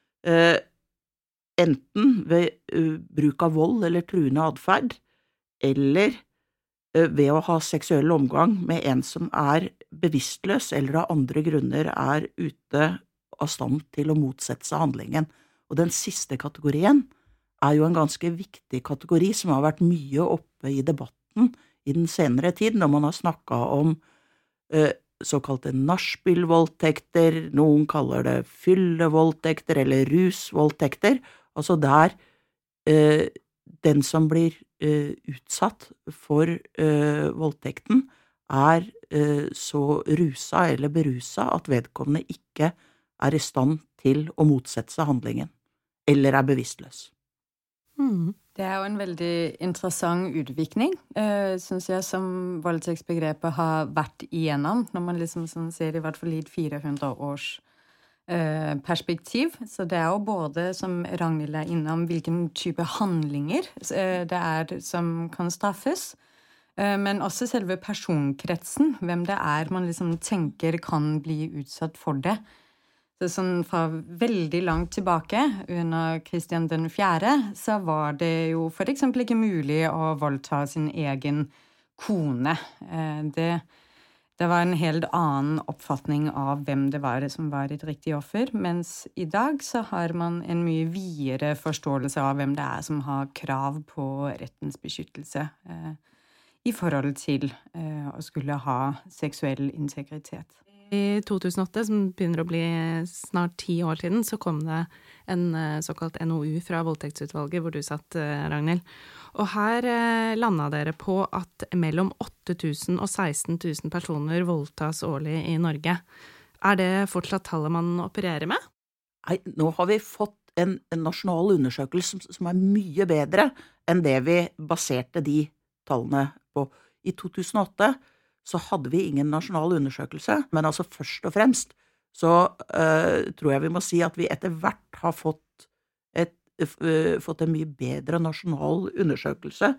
enten ved bruk av vold eller truende adferd, eller ved å ha seksuell omgang med en som er bevisstløs eller av andre grunner er ute av stand til å motsette seg handlingen. Og den siste kategorien er jo en ganske viktig kategori som har vært mye oppe i debatten i den senere tid, når man har snakket om såkalte nachspielvoldtekter, noen kaller det fyllevoldtekter eller rusvoldtekter, altså der den som blir utsatt for voldtekten er så rusa eller berusa at vedkommende ikke er i stand til å motsette seg handlingen, eller er bevisstløs. Det er jo en veldig interessant utvikling, synes jeg, som voldtektsbegrepet har vært igjennom, når man liksom ser i hvert fall i et 400 års perspektiv. Så det er jo både, som Ragnhild er innom, hvilken type handlinger det er som kan straffes, men også selve personkretsen, hvem det er man liksom tenker kan bli utsatt for det. Så sånn fra veldig langt tilbake, under Kristian den 4., så var det jo for eksempel ikke mulig å voldta sin egen kone. Det var en helt annen oppfatning av hvem det var som var et riktig offer, mens i dag så har man en mye videre forståelse av hvem det er som har krav på rettens beskyttelse i forhold til å skulle ha seksuell integritet. I 2008, som begynner å bli snart 10 år siden, så kom det en såkalt NOU fra voldtektsutvalget, hvor du satt, Ragnhild. Og her landet dere på at mellom 8.000 og 16.000 personer voldtas årlig i Norge. Er det fortsatt tallet man opererer med? Nei, nå har vi fått en nasjonal undersøkelse som mye bedre enn det vi baserte de tallene på. I 2008 så hadde vi ingen nasjonal undersøkelse, men altså først og fremst så tror jeg vi må si at vi etter hvert har fått en mye bedre nasjonal undersøkelse,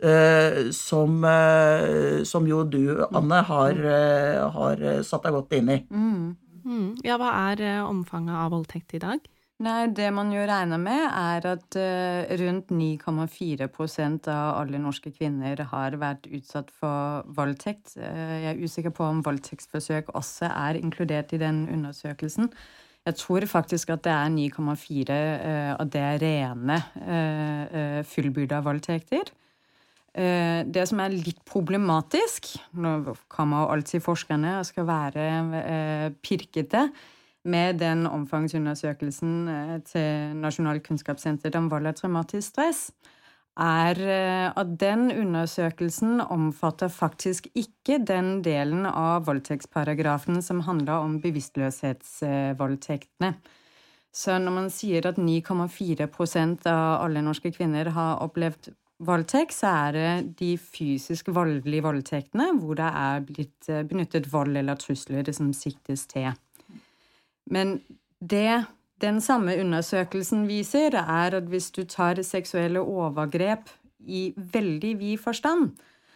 som jo du, Anne, har satt deg godt inn i. Ja, hva omfanget av voldtekt i dag? Nei, det man jo regner med at rundt 9,4% av alle norske kvinner har vært utsatt for voldtekt. Jeg usikker på om voldtektsforsøk også inkludert i den undersøkelsen. Jeg tror faktisk at det 9,4 av det rene fullbyrda voldtekter. Det som litt problematisk, nå kommer alltid forskerne og skal være pirkete, med den omfangsundersøkelsen til Nasjonalt kunnskapssenter om vold og traumatisk stress, at den undersøkelsen omfatter faktisk ikke den delen av voldtektsparagrafen som handler om bevisstløshetsvoldtektene. Så når man sier at 9,4% av alle norske kvinner har opplevd voldtekt, så det de fysisk voldelige voldtektene, hvor det blitt benyttet vold eller trusler som siktes til. Men det den samme undersøkelsen viser, at hvis du tar seksuelle overgrep i veldig vid forstand,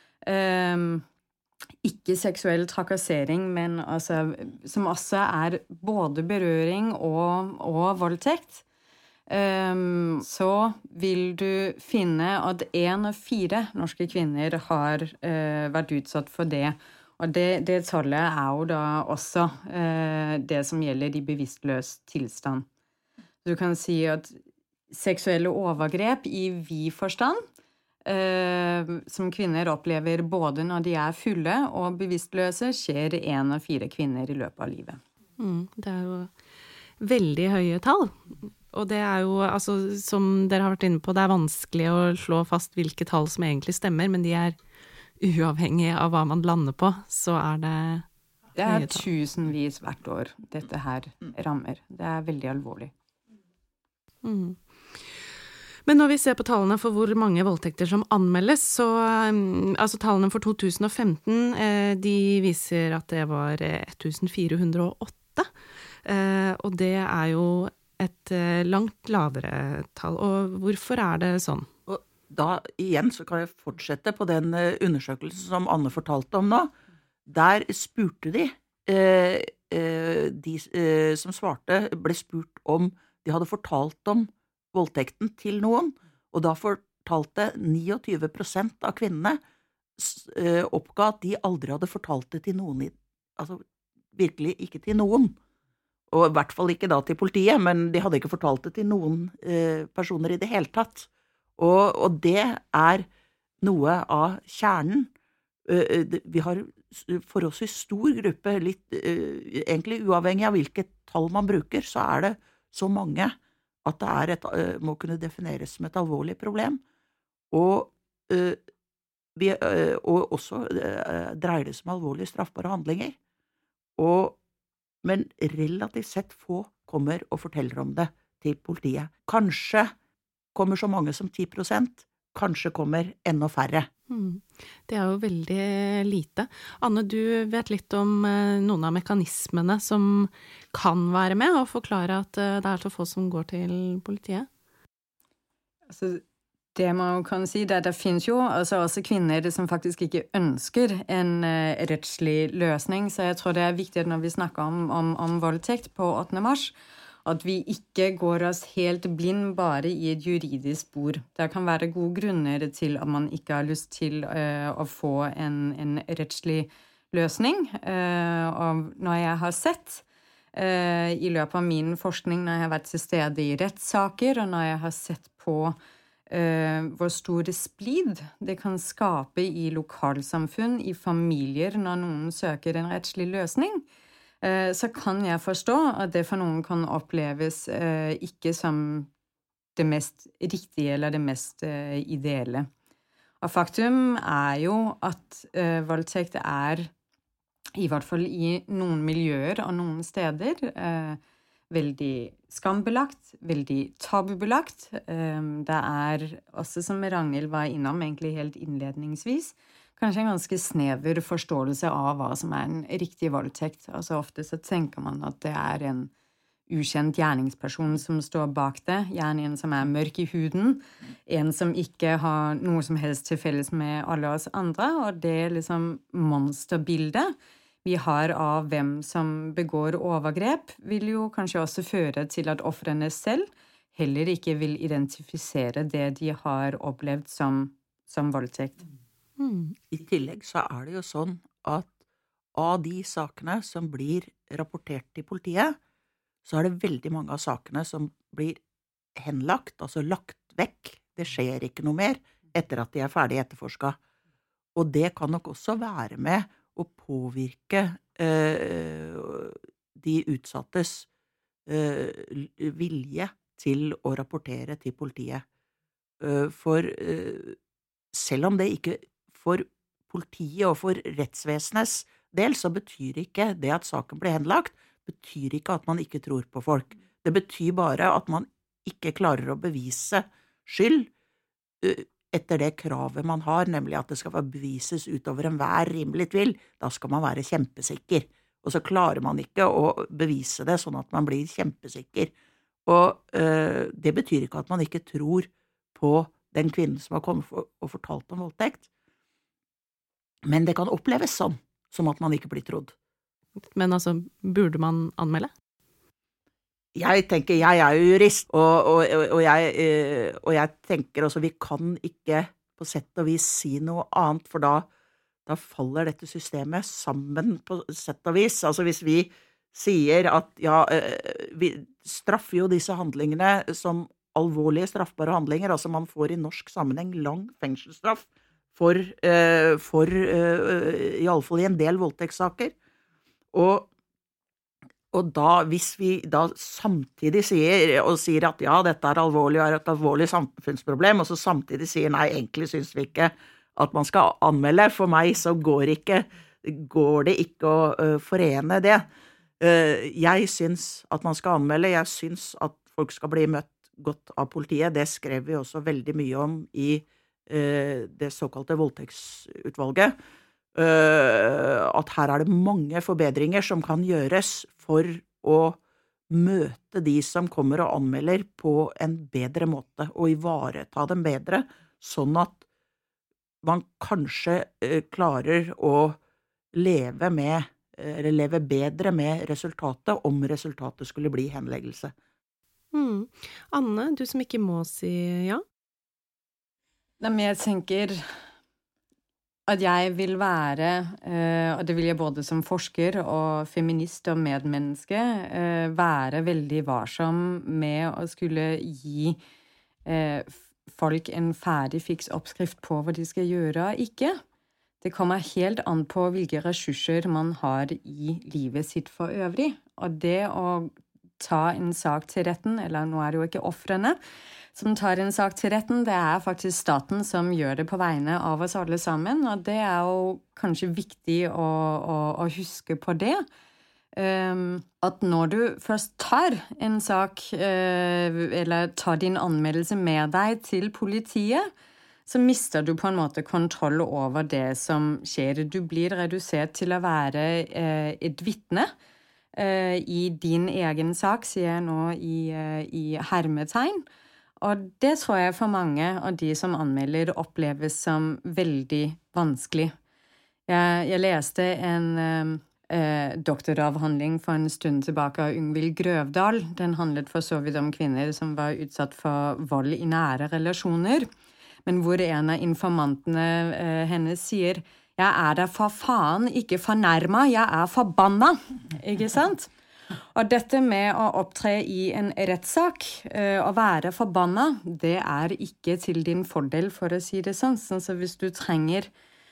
ikke seksuell trakassering, men altså, som også både berøring og voldtekt, så vil du finne at 1 av 4 norske kvinner har vært utsatt for det. Og det tallet jo da også det som gjelder i bevisstløs tilstand. Du kan si at seksuelle overgrep i vid forstand, som kvinner opplever både når de fulle og bevisstløse, skjer 1 av 4 kvinner i løpet av livet. Det jo veldig høye tall. Og det jo, altså, som dere har vært inne på, det vanskelig å slå fast hvilke tall som egentlig stemmer, men de uavhengig av hva man lander på, så det det tusenvis hvert år dette her rammer. Det veldig alvorlig. Men når vi ser på tallene for hvor mange voldtekter som anmeldes, så altså tallene for 2015, de viser at det var 1408, og det jo et langt lavere tall. Og hvorfor det sånn? Da igjen så kan jeg fortsette på den undersøkelsen som Anne fortalte om nå. Der spurte de som svarte, ble spurt om de hadde fortalt om voldtekten til noen, og da fortalte 29% av kvinnene oppga at de aldri hadde fortalt det til noen, altså virkelig ikke til noen. Og i hvert fall ikke da til politiet, men de hadde ikke fortalt det til noen personer i det hele tatt. Og det noe av kjernen. Vi har forholdsvis stor gruppe, litt egentlig uavhengig av hvilket tall man bruker, så det så mange at det må kunne defineres som et alvorlig problem. Og også dreier det som alvorlige straffbare handlinger. Men relativt sett få kommer og forteller om det til politiet. Kanskje kommer så mange som 10%, kanskje kommer enda færre. Det jo veldig lite. Anne, du vet litt om noen av mekanismene som kan være med og forklare at det så få som går til politiet? Altså, det man kan si, det finnes jo altså også kvinner som faktisk ikke ønsker en rettslig løsning, så jeg tror det viktig når vi snakker om voldtekt på 8. mars, at vi ikke går oss helt blind bare i et juridisk spor. Det kan være gode grunner til at man ikke har lyst til å få en rettslig løsning. Og når jeg har sett i løpet av min forskning, når jeg har vært til stede i rettssaker, og når jeg har sett på hvor store splid det kan skape i lokalsamfunn, i familier, når noen søker en rettslig løsning, så kan jeg forstå at det for noen kan oppleves ikke som det mest riktige eller det mest ideelle. Og faktum jo at voldtekt i hvert fall i noen miljøer og noen steder, veldig skambelagt, veldig tabubelagt. Det også, som Ragnhild var innom egentlig helt innledningsvis, kanskje en ganske snever forståelse av hva som en riktig voldtekt. Altså ofte så tenker man at det en ukjent gjerningsperson som står bak det, gjerne en som mørk i huden, en som ikke har noe som helst til felles med alle oss andre, og det liksom monsterbildet vi har av hvem som begår overgrep, vil jo kanskje også føre til at offrene selv heller ikke vil identifisere det de har opplevd som voldtekt. I tillegg så det jo sånn at av de sakene som blir rapportert til politiet, så det veldig mange av sakene som blir henlagt, altså lagt vekk. Det skjer ikke noe mer etter at de ferdig etterforsket. Og det kan nok også være med å påvirke de utsattes vilje til å rapportere til politiet. For selv om det ikke for politiet og for rettsvesenets del, så betyr ikke det at saken blir henlagt, betyr ikke at man ikke tror på folk. Det betyr bare at man ikke klarer å bevise skyld etter det kravet man har, nemlig at det skal bevises utover enhver rimelig tvil. Da skal man være kjempesikker. Og så klarer man ikke å bevise det sånn at man blir kjempesikker. Og det betyr ikke at man ikke tror på den kvinnen som har kommet og fortalt om voldtekt. Men det kan oppleves sånn, som at man ikke blir trodd. Men altså, burde man anmelde? Jeg tenker, jeg jo jurist, og jeg tenker også, vi kan ikke på sett og vis si noe annet, for da faller dette systemet sammen på sett og vis. Altså hvis vi sier at, ja, vi straffer jo disse handlingene som alvorlige straffbare handlinger, altså man får i norsk sammenheng lang fengselsstraff for i alle fall i en del voldtektssaker. Og da, hvis vi da samtidig sier at ja, dette alvorlig og et alvorlig samfunnsproblem, og så samtidig sier nei, egentlig synes vi ikke at man skal anmelde, for meg så går det ikke å forene det. Jeg synes at man skal anmelde, jeg synes at folk skal bli møtt godt av politiet, det skrev vi også veldig mye om i det såkalte voldtektsutvalget, at her det mange forbedringer som kan gjøres for å møte de som kommer og anmelder på en bedre måte, og ivareta dem bedre, sånn at man kanskje klarer å leve bedre med resultatet, om resultatet skulle bli henleggelse. Anne, du som ikke må si ja? Nei, men jeg tenker at jeg vil være, og det vil jeg både som forsker og feminist og medmenneske, være veldig varsom med å skulle gi folk en ferdig fiks oppskrift på hva de skal gjøre og ikke. Det kommer helt an på hvilke ressurser man har i livet sitt for øvrig. Og det å ta en sak til retten, eller nå det jo ikke offrene, som tar en sak til retten, det faktisk staten som gjør det på vegne av oss alle sammen, og det jo kanskje viktig å huske på det. At når du først tar en sak, eller tar din anmeldelse med deg til politiet, så mister du på en måte kontroll over det som skjer. Du blir redusert til å være et vitne i din egen sak, sier jeg nå i hermetegn. Og det tror jeg for mange av de som anmelder oppleves som veldig vanskelig. Jeg leste en doktoravhandling for en stund tilbake av Ingvild Grøvdal. Den handlet for så vidt om kvinner som var utsatt for vold i nære relasjoner, men hvor en av informantene hennes sier, jeg der for faen ikke fornærmet, jeg forbanna, ikke sant? Og dette med å opptre i en rettssak og være forbanna, det ikke til din fordel, for å si det sånn. Så hvis du trenger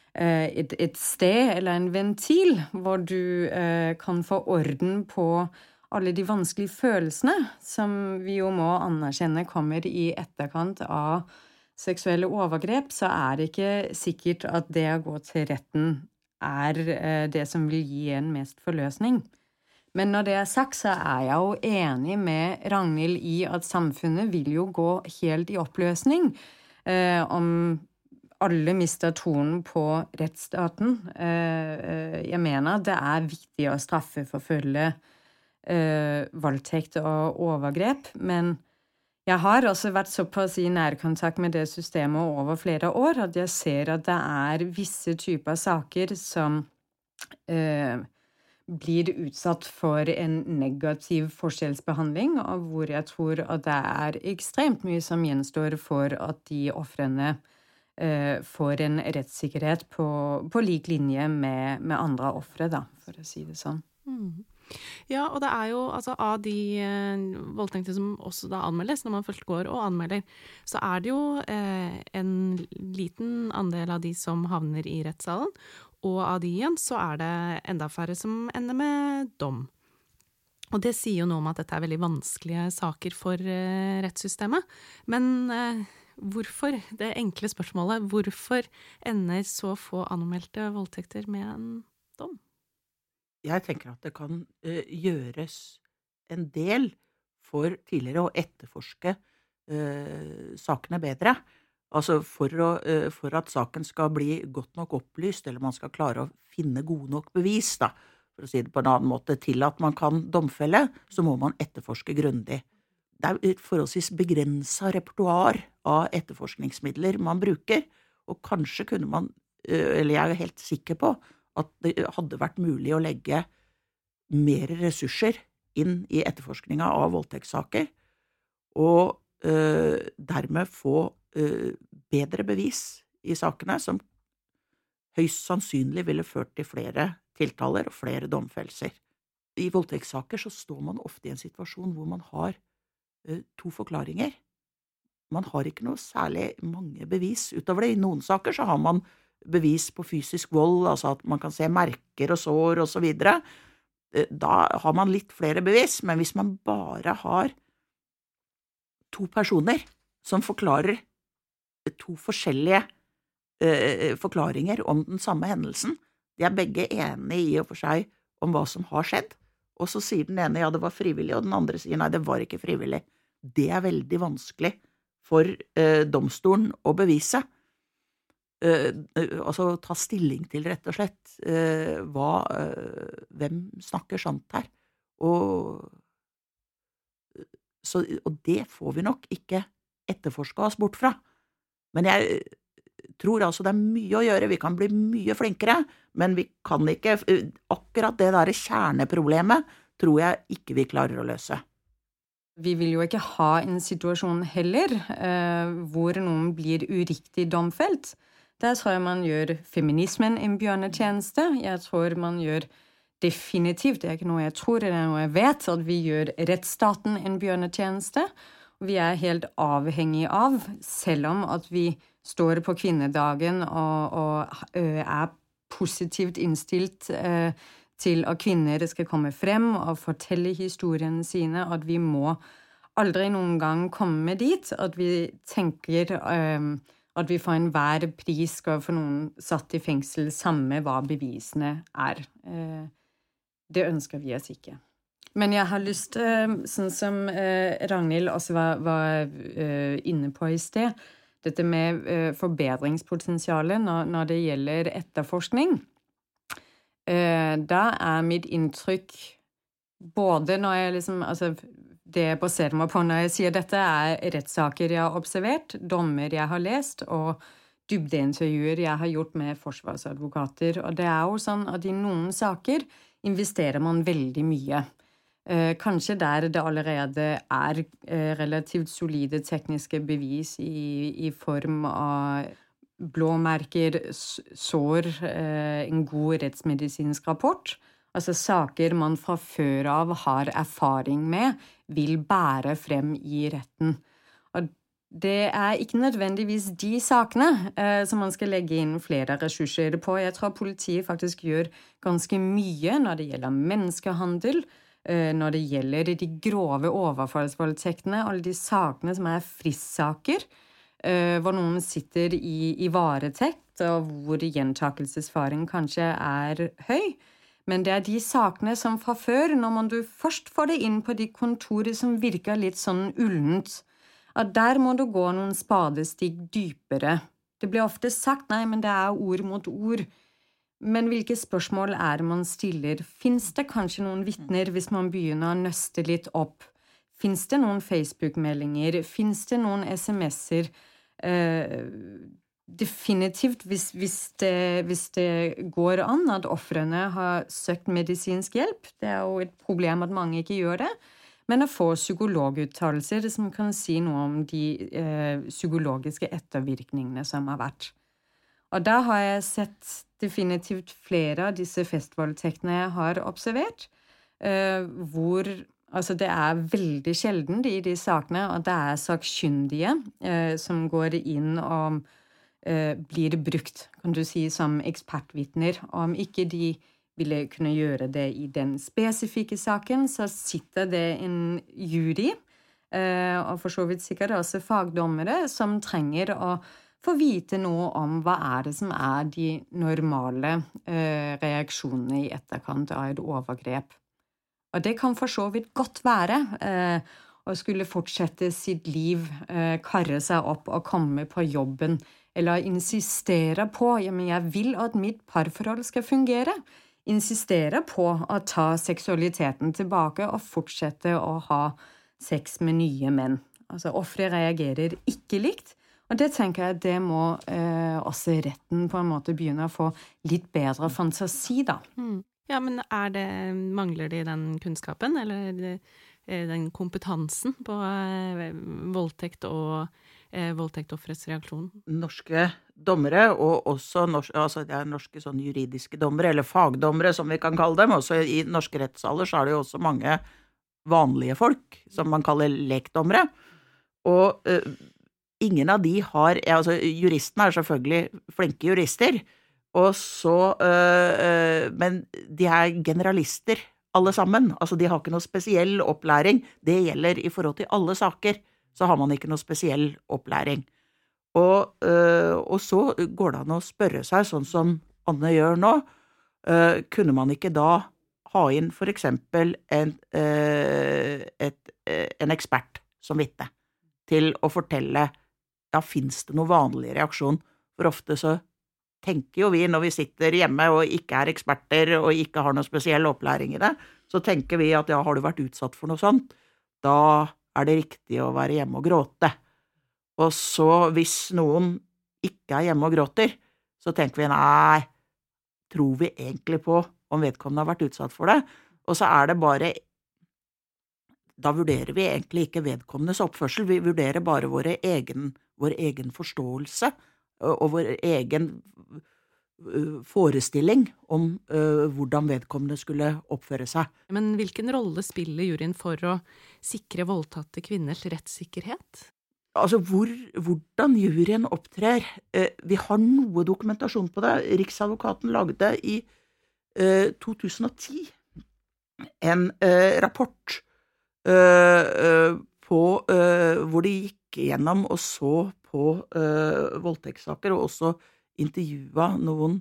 et sted eller en ventil hvor du kan få orden på alle de vanskelige følelsene som vi jo må anerkjenne kommer i etterkant av seksuelle overgrep, så det ikke sikkert at det å gå til retten det som vil gi en mest forløsning. Men når det sagt, så jeg jo enig med Ragnhild i at samfunnet vil jo gå helt i oppløsning om alle mister troen på rettsstaten. Jeg mener det viktig å straffeforfølge voldtekt og overgrep, men jeg har også vært såpass i nærkontakt med det systemet over flere år at jeg ser at det visse typer saker som blir utsatt for en negativ forskjellsbehandling, og hvor jeg tror at det ekstremt mye som gjenstår for at de ofrene får en rettssikkerhet på lik linje med andre ofre, da, for å si det sånn. Ja, og det jo, altså av de voldtekter som også da anmeldes, når man først går og anmelder, så det jo en liten andel av de som havner i rettssalen, og av de igjen så det enda færre som ender med dom. Og det sier jo noe om at dette veldig vanskelige saker for rettssystemet. Men hvorfor, det enkle spørsmålet, hvorfor ender så få anmeldte voldtekter med en dom? Jeg tenker at det kan gjøres en del for tidligere å etterforske sakene bedre. Altså for at saken skal bli godt nok opplyst, eller man skal klare å finne gode nok bevis, da, for å si det på en annen måte, til at man kan domfelle, så må man etterforske grundig. Det et forholdsvis begrenset repertoar av etterforskningsmidler man bruker, og kanskje kunne man, eller jeg helt sikker på, at det hadde vært mulig å legge mer ressurser inn i etterforskninga av voldtektssaker, og dermed få bedre bevis i sakene som høyst sannsynlig ville ført til flere tiltaler og flere domfellelser. I voldtektssaker så står man ofte i en situasjon hvor man har to forklaringer. Man har ikke noe særlig mange bevis utover det. I noen saker så har man bevis på fysisk vold, altså at man kan se merker og sår og så videre. Da har man litt flere bevis, men hvis man bare har to personer som forklarer to forskjellige forklaringer om den samme hendelsen, de begge enige i og for seg om hva som har skjedd, og så sier den ene ja, det var frivillig, og den andre sier nei, det var ikke frivillig. Det veldig vanskelig for domstolen å bevise. Altså ta stilling til rett og slett hvem snakker sant her. Og det får vi nok ikke etterforske oss bort fra. Men jeg tror altså det mye å gjøre, vi kan bli mye flinkere, men vi kan ikke, akkurat det der kjerneproblemet tror jeg ikke vi klarer å løse. Vi vil jo ikke ha en situasjon heller hvor noen blir uriktig domfelt. Der tror jeg man gjør feminismen en bjørnetjeneste. Jeg tror man gjør definitivt, det ikke noe jeg tror, det noe jeg vet, at vi gjør rettsstaten en bjørnetjeneste. Vi helt avhengig av, selv om at vi står på kvinnedagen og positivt innstilt til at kvinner skal komme frem og fortelle historiene sine, at vi må aldri noen gang komme dit, at vi tenker at vi for enhver pris skal få noen satt i fengsel, samme hva bevisene Det ønsker vi oss ikke. Men jeg har lyst, sånn som Ragnhild også var inne på i sted, dette med forbedringspotensialet når det gjelder etterforskning. Da mitt inntrykk, både når jeg liksom, altså det jeg baserer meg på når jeg sier dette, rettssaker jeg har observert, dommer jeg har lest, og dybdeintervjuer jeg har gjort med forsvarsadvokater. Og det jo sånn at i noen saker investerer man veldig mye. Kanskje der det allerede relativt solide tekniske bevis i form av blåmerker, sår, en god rettsmedisinsk rapport. Altså saker man fra før av har erfaring med, vil bære frem i retten. Og det ikke nødvendigvis de sakene som man skal legge inn flere ressurser på. Jeg tror politiet faktisk gjør ganske mye når det gjelder menneskehandel, når det gjelder de grove overfallsvoldtektene, alle de sakene som fristsaker, hvor noen sitter i varetekt, og hvor gjentakelsesfaren kanskje høy. Men det de sakene som fra før, når du først får det inn på de kontorer som virker litt sånn ullent, at der må du gå noen spadestig dypere. Det blir ofte sagt, nei, men det ord mot ord. Men hvilke spørsmål det man stiller? Finns det kanskje noen vittner hvis man begynner å nøste litt opp? Finns det noen Facebook-meldinger? Finns det noen SMS-er? Definitivt, hvis det går an at offrene har søkt medisinsk hjelp. Det jo et problem at mange ikke gjør det. Men å få psykologuttalelser som kan si noe om de psykologiske ettervirkningene som har vært. Og da har jeg sett definitivt flere av disse festvoldtektene jeg har observert, hvor altså det veldig sjelden i de sakene, og det sakkyndige som går inn og blir brukt, kan du si, som ekspertvittner. Om ikke de ville kunne gjøre det i den spesifikke saken, så sitter det en jury, og for så vidt sikkert også fagdommere, som trenger å få vite noe om hva det som de normale reaksjonene i etterkant av et overgrep. Og det kan for så vidt godt være å skulle fortsette sitt liv, karre seg opp og komme på jobben, eller insistere på, ja, men jeg vil at mitt parforhold skal fungere, insistere på å ta seksualiteten tilbake og fortsette å ha sex med nye menn. Altså, offre reagerer ikke likt, og det tenker jeg det må også retten på en måte begynne å få litt bedre fantasi, da. Ja, men mangler de den kunnskapen, eller den kompetansen på voldtekt og voldtektoffrets reaksjon? Norske dommere, og også altså det norske sånn juridiske dommere, eller fagdommere som vi kan kalle dem. Også i norske rettssaler så det jo også mange vanlige folk, som man kaller lekdommere. Og ingen av de altså juristene selvfølgelig flinke jurister, og så, men de generalister alle sammen. Altså de har ikke noe spesiell opplæring. Det gjelder i forhold til alle saker, så har man ikke noe spesiell opplæring. Og så går det an å spørre seg, sånn som Anne gjør nå, kunne man ikke da ha inn for eksempel en ekspert som vitne til å fortelle, ja, finnes det noe vanlig reaksjon? For ofte så tenker jo vi når vi sitter hjemme og ikke eksperter og ikke har noe spesiell opplæring i det, så tenker vi at ja, har du vært utsatt for noe sånt, da det riktig å være hjemme og gråte. Og så hvis noen ikke hjemme og gråter, så tenker vi, nei, tror vi egentlig på om vedkommende har vært utsatt for det? Og så det bare, da vurderer vi egentlig ikke vedkommendes oppførsel, vi vurderer bare vår egen forståelse og vår egen forestilling om hvordan vedkommende skulle oppføre seg. Men hvilken rolle spiller juryen for å sikre voldtatte kvinners rettssikkerhet? Altså, hvordan juryen opptrer, vi har noe dokumentasjon på det. Riksadvokaten lagde i 2010 en rapport hvor de gikk gjennom og så på voldtektssaker, og også intervjuet noen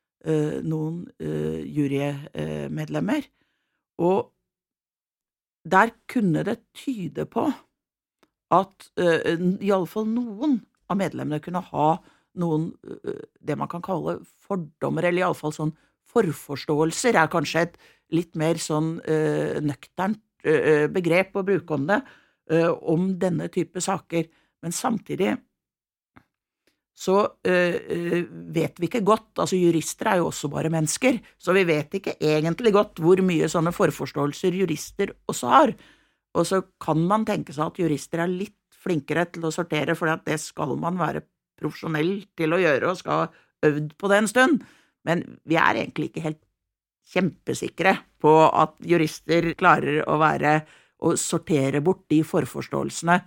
jurymedlemmer. Og der kunne det tyde på at i alle fall noen av medlemmene kunne ha noen, det man kan kalle fordommer, eller i alle fall sånn forforståelser, kanskje et litt mer sånn nøkternt begrep å bruke om det, om denne type saker. Men samtidig så vet vi ikke godt, altså jurister jo også bare mennesker, så vi vet ikke egentlig godt hvor mye sånne forforståelser jurister også har. Og så kan man tenke seg at jurister litt flinkere til å sortere, for det skal man være profesjonell til å gjøre, og skal ha øvd på det en stund. Men vi egentlig ikke helt kjempesikre på at jurister klarer å sortere bort de forforståelsene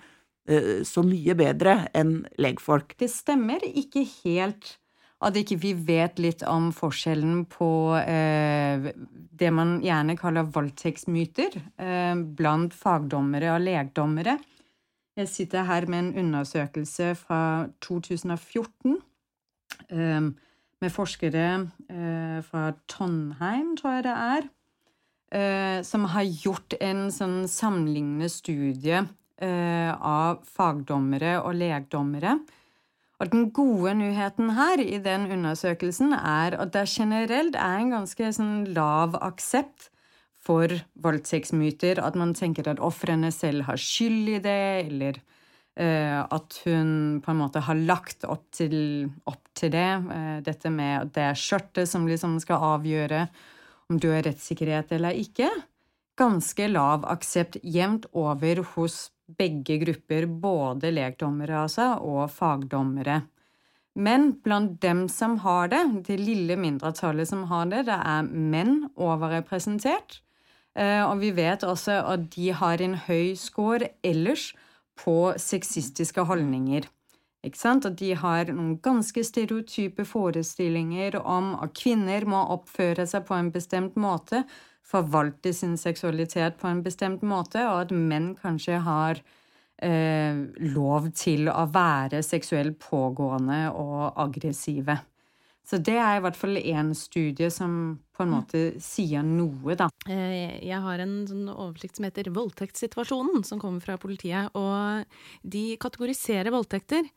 så mye bedre enn legfolk. Det stemmer ikke helt at ikke vi vet litt om forskjellen på det man gjerne kaller voldtektsmyter blant fagdommere og legdommere. Jeg sitter her med en undersøkelse fra 2014 med forskere fra Trondheim, tror jeg det som har gjort en sånn sammenlignende studie av fagdommere og legdommere. Og den gode nyheten her i den undersøkelsen at det generelt en ganske sånn lav aksept for voldtektsmyter, at man tenker at offrene selv har skyld i det, eller at hun på en måte har lagt opp til det, dette med at det skjørtet som liksom skal avgjøre om du har rettssikkerhet eller ikke. Ganske lav aksept jevnt over hos begge grupper, både legdommere altså, og fagdommere. Men blant dem som har det lille mindretallet som har det menn overrepresentert. Og vi vet også at de har en høy score ellers på sexistiske holdninger. Ikke sant? At de har noen ganske stereotype forestillinger om at kvinner må oppføre seg på en bestemt måte, forvalte sin seksualitet på en bestemt måte, og at menn kanskje har lov til å være seksuelt pågående og aggressive. Så det I hvert fall en studie som på en måte sier noe, da. Jeg har en sånn oversikt som heter voldtektssituasjonen, som kommer fra politiet, og de kategoriserer voldtekter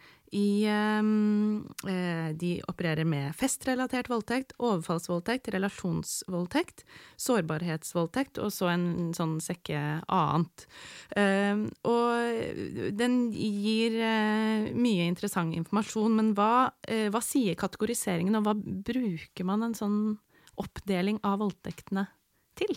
de opererer med festrelatert voldtekt, overfallsvoldtekt, relasjonsvoldtekt, sårbarhetsvoldtekt, og så en sånn sekke annet. Og den gir mye interessant informasjon, men hva sier kategoriseringen, og hva bruker man en sånn oppdeling av voldtektene til?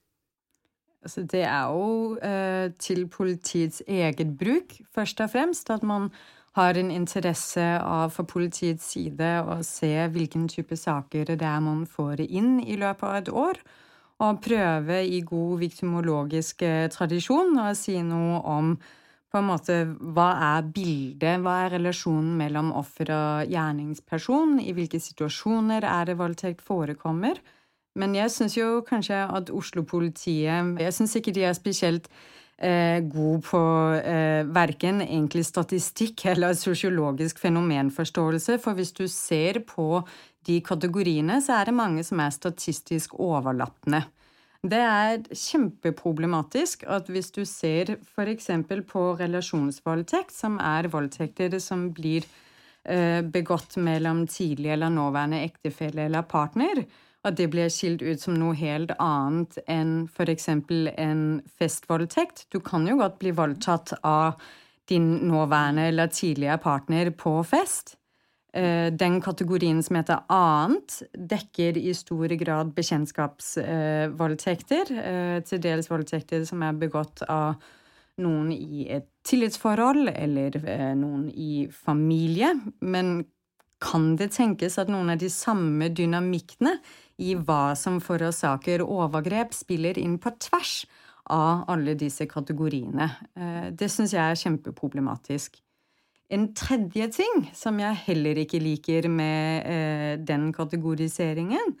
Altså, det jo til politiets eget bruk, først og fremst, at man har en interesse av fra politiets side å se hvilken type saker det man får inn I løpet av et år, og prøve I god viktimologisk tradisjon å si noe om på en måte hva bildet, hva relasjonen mellom offer og gjerningsperson, I hvilke situasjoner det voldtekt forekommer. Men jeg synes jo kanskje at Oslo-politiet, jeg synes ikke de spesielt god på hverken egentlig statistikk eller sosiologisk fenomenforståelse, for hvis du ser på de kategoriene, så det mange som statistisk overlappende. Det kjempeproblematisk at hvis du ser for eksempel på relasjonsvoldtekt, som voldtekter som blir begått mellom tidlig eller nåværende ektefelle eller partner, at det blir skilt ut som noe helt annet enn for eksempel en festvoldtekt. Du kan jo godt bli voldtatt av din nåværende eller tidligere partner på fest. Den kategorien som heter annet dekker I stor grad bekjentskapsvoldtekter, til dels voldtekter som begått av noen I et tillitsforhold eller noen I familie, men kan det tenkes at noen av de samme dynamikkene I hva som forårsaker overgrep spiller inn på tvers av alle disse kategoriene? Det synes jeg kjempeproblematisk. En tredje ting som jeg heller ikke liker med den kategoriseringen,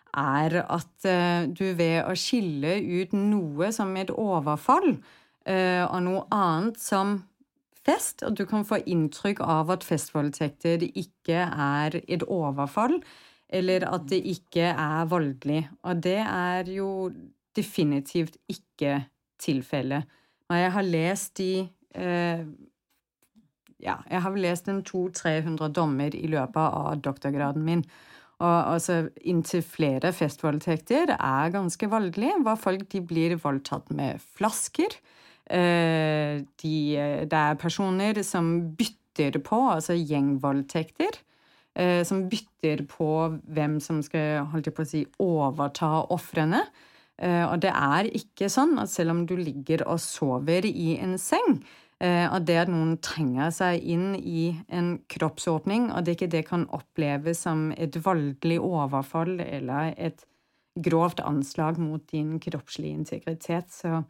at du ved å skille ut noe som et overfall og noe annet som fest, og du kan få inntrykk av at festvoldtekter ikke et overfall, eller at det ikke voldelig. Og det jo definitivt ikke tilfellet. Når jeg har lest jeg har lest 200-300 dommer I løpet av doktorgraden min, og altså inntil flere festvoldtekter ganske voldelige, hvor folk de blir voldtatt med flasker. Det personer som bytter på, altså gjengvoldtekter, som bytter på hvem som skal, holdt jeg på å si, overta offrene. Og det ikke sånn at selv om du ligger og sover I en seng, at det at noen trenger seg inn I en kroppsåpning, og det ikke det kan oppleves som et voldelig overfall eller et grovt anslag mot din kroppslige integritet. Så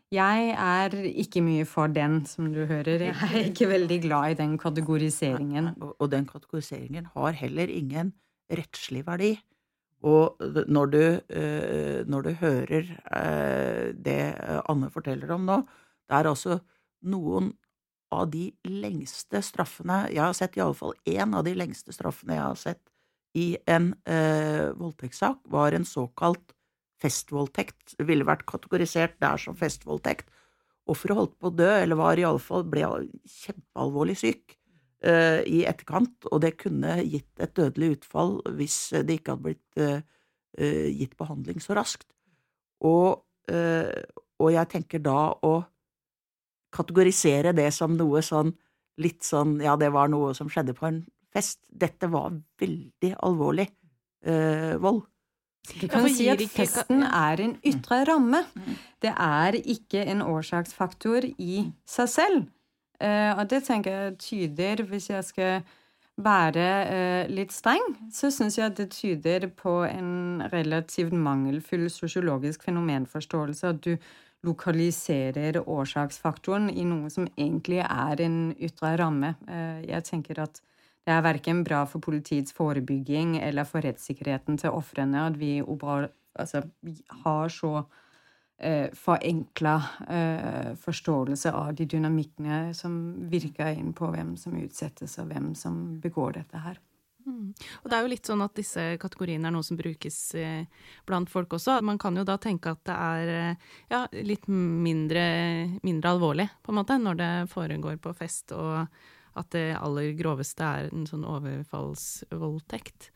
Jeg ikke mye for den, som du hører. Jeg ikke veldig glad i den kategoriseringen. Og den kategoriseringen har heller ingen rettslig verdi. Og når du hører det Anne forteller om nå, det altså noen av de lengste straffene, jeg har sett i alle fall en av de lengste straffene jeg har sett i en voldtektssak, var en såkalt festvoldtekt. Det ville vært kategorisert der som festvoldtekt. Offeret holdt på å dø, eller var i alle fall ble kjempealvorlig syk i etterkant, og det kunne gitt et dødelig utfall hvis det ikke hadde blitt gitt behandling så raskt. Og jeg tenker da å kategorisere det som noe sånn, litt sånn, ja, det var noe som skjedde på en fest. Dette var veldig alvorlig vold. Du kan si at festen en ytre ramme. Det ikke en årsaksfaktor i seg selv. Og det tenker jeg tyder, hvis jeg skal være litt streng, så synes jeg at det tyder på en relativt mangelfull sosiologisk fenomenforståelse, at du lokaliserer årsaksfaktoren i noe som egentlig en ytre ramme. Jeg tenker at det hverken bra for politiets forebygging eller for rettssikkerheten til offrene at vi har så forenkla forståelse av de dynamikkene som virker inn på hvem som utsettes og hvem som begår dette her. Og det jo litt sånn at disse kategoriene noe som brukes blant folk også. Man kan jo da tenke at det litt mindre alvorlig, på en måte, når det foregår på fest, og at det aller groveste en sånn overfallsvoldtekt.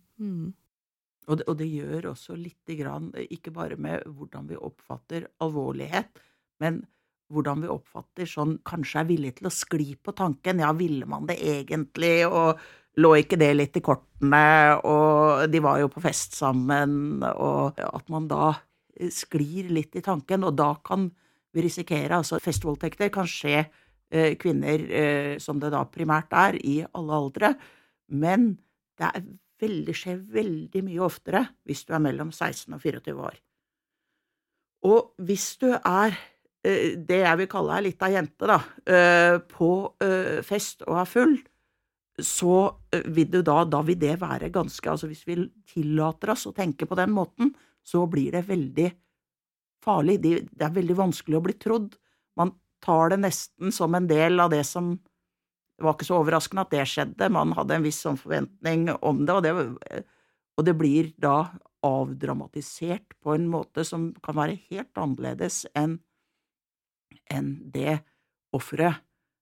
Og det gjør også litt grann, ikke bare med hvordan vi oppfatter alvorlighet, men hvordan vi oppfatter sånn, kanskje villig til å skli på tanken, ja, ville man det egentlig, og lå ikke det litt i kortene, og de var jo på fest sammen, og at man da sklir litt i tanken, og da kan vi risikere, altså festvoldtekter kan skje kvinner, som det da primært i alle aldre, men det skjer veldig mye oftere hvis du mellom 16 og 24 år. Og hvis du det jeg vil kalle litt av jente da, på fest og full, så vil du da vil det være ganske, altså hvis vi tillater oss å tenke på den måten, så blir det veldig farlig. Det veldig vanskelig å bli trodd. Man tar det nesten som en del av det som det var ikke så overraskende at det skjedde. Man hadde en viss sånn forventning om det, og det blir da avdramatisert på en måte som kan være helt annerledes enn det offeret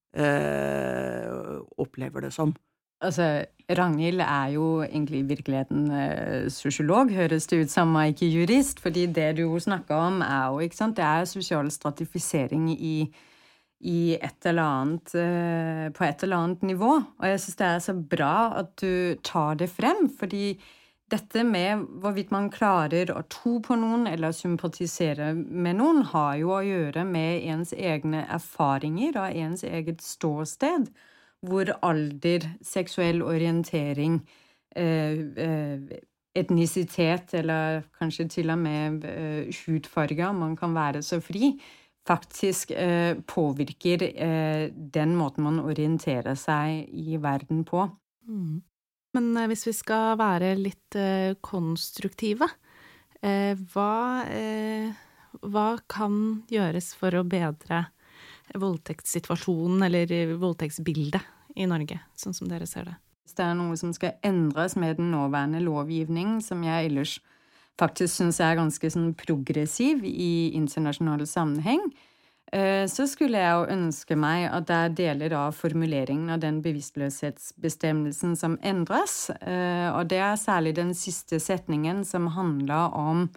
opplever det som. Altså, Ragnhild jo egentlig i virkeligheten sosiolog, høres det ut som, ikke jurist, fordi det du snakker om jo, ikke sant, det sosial stratifisering i et eller annet, på et eller annet nivå. Og jeg synes det så bra at du tar det frem, fordi dette med hvorvidt man klarer å tro på noen eller sympatisere med noen, har jo å gjøre med ens egne erfaringer og ens eget ståsted, hvor alder, seksuell orientering, etnisitet, eller kanskje til og med hudfarge, man kan være så fri, faktisk påvirker den måten man orienterer seg i verden på. Men hvis vi skal være litt konstruktive, hva kan gjøres for å bedre voldtektssituasjonen eller voldtektsbildet i Norge, sånn som dere ser det? Hvis det noe som skal endres med den nåværende lovgivning, som jeg ellers faktisk synes ganske sånn progressiv i internasjonal sammenheng, så skulle jeg jo ønske meg at det deler av formuleringen av den bevisstløshetsbestemmelsen som endres, og det særlig den siste setningen som handler om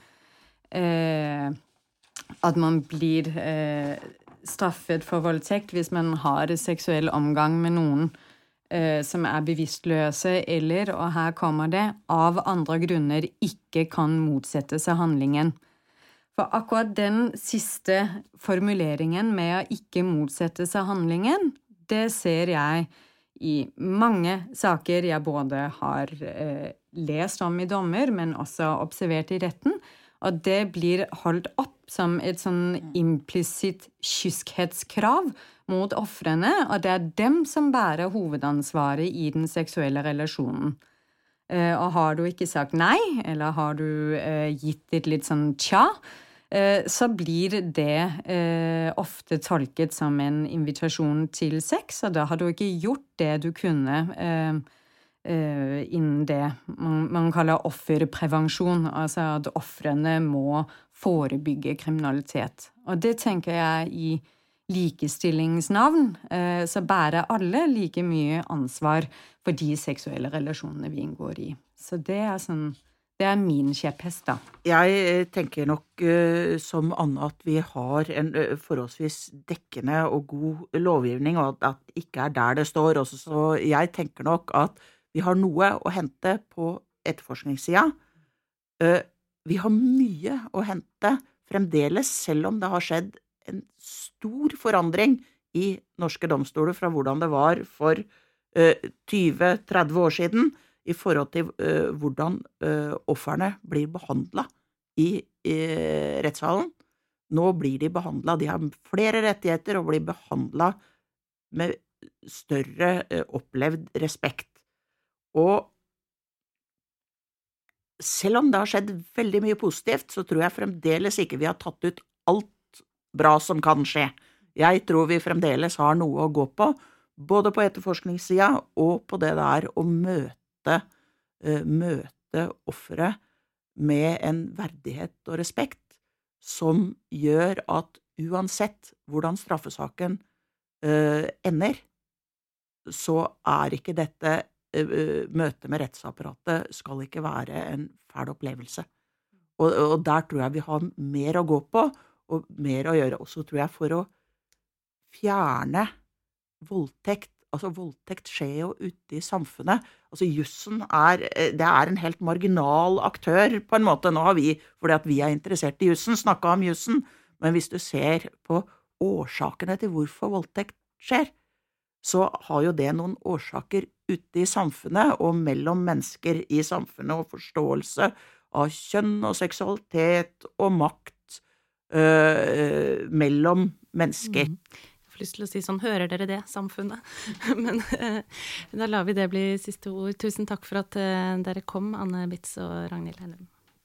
at man blir straffet for voldtekt hvis man har seksuell omgang med noen som bevisstløse, eller, og her kommer det, av andre grunner ikke kan motsette seg handlingen. For akkurat den siste formuleringen med å ikke motsette seg handlingen, det ser jeg i mange saker jeg både har lest om i dommer, men også observert i retten, og det blir holdt opp som et sånn implisitt kyskhetskrav mot offrene, og det dem som bærer hovedansvaret i den seksuelle relasjonen. Og har du ikke sagt nei, eller har du gitt et litt sånn tja, så blir det ofte tolket som en invitasjon til sex, og da har du ikke gjort det du kunne innen det man kaller offerprevensjon, altså at offrene må forebygge kriminalitet. Og det tenker jeg i likestillingsnavn, så bærer alle like mye ansvar for de seksuelle relasjonene vi inngår i. Så det er min kjepphest, da. Jeg tenker nok som Anne at vi har en forholdsvis dekkende og god lovgivning, og at det ikke er der det står også. Så jeg tenker nok at vi har noe å hente på etterforskningssida. Vi har mye å hente fremdeles, selv om det har skjedd en stor forandring i norske domstoler fra hvordan det var for 20-30 år siden, i forhold til hvordan offerne blir behandlet i rettssalen. Nå blir de behandlet, de har flere rettigheter og blir behandlet med større opplevd respekt. Og selv om det har skjedd veldig mye positivt, så tror jeg fremdeles ikke vi har tatt ut alt bra som kan skje. Jeg tror vi fremdeles har noe å gå på, både på etterforskningssida og på det der å møte offeret med en verdighet og respekt som gjør at uansett hvordan straffesaken ender, så er ikke dette møtet med rettsapparatet skal ikke være en fæl opplevelse. Og der tror jeg vi har mer å gå på, og mer å gjøre også, tror jeg, for å fjerne voldtekt. Altså, voldtekt skjer jo ute i samfunnet. Altså, jussen det er en helt marginal aktør, på en måte. Nå har vi, fordi at vi er interessert i jussen, snakket om jussen, men hvis du ser på årsakene til hvorfor voldtekt skjer, så har jo det noen årsaker ute i samfunnet, og mellom mennesker i samfunnet, og forståelse av kjønn og seksualitet og makt, mellom mennesker. Jeg får lyst til å si sånn, hører dere det, samfunnet? Men da lar vi det bli siste ord. Tusen takk for at dere kom, Anne Bitz og Ragnhild Hennum.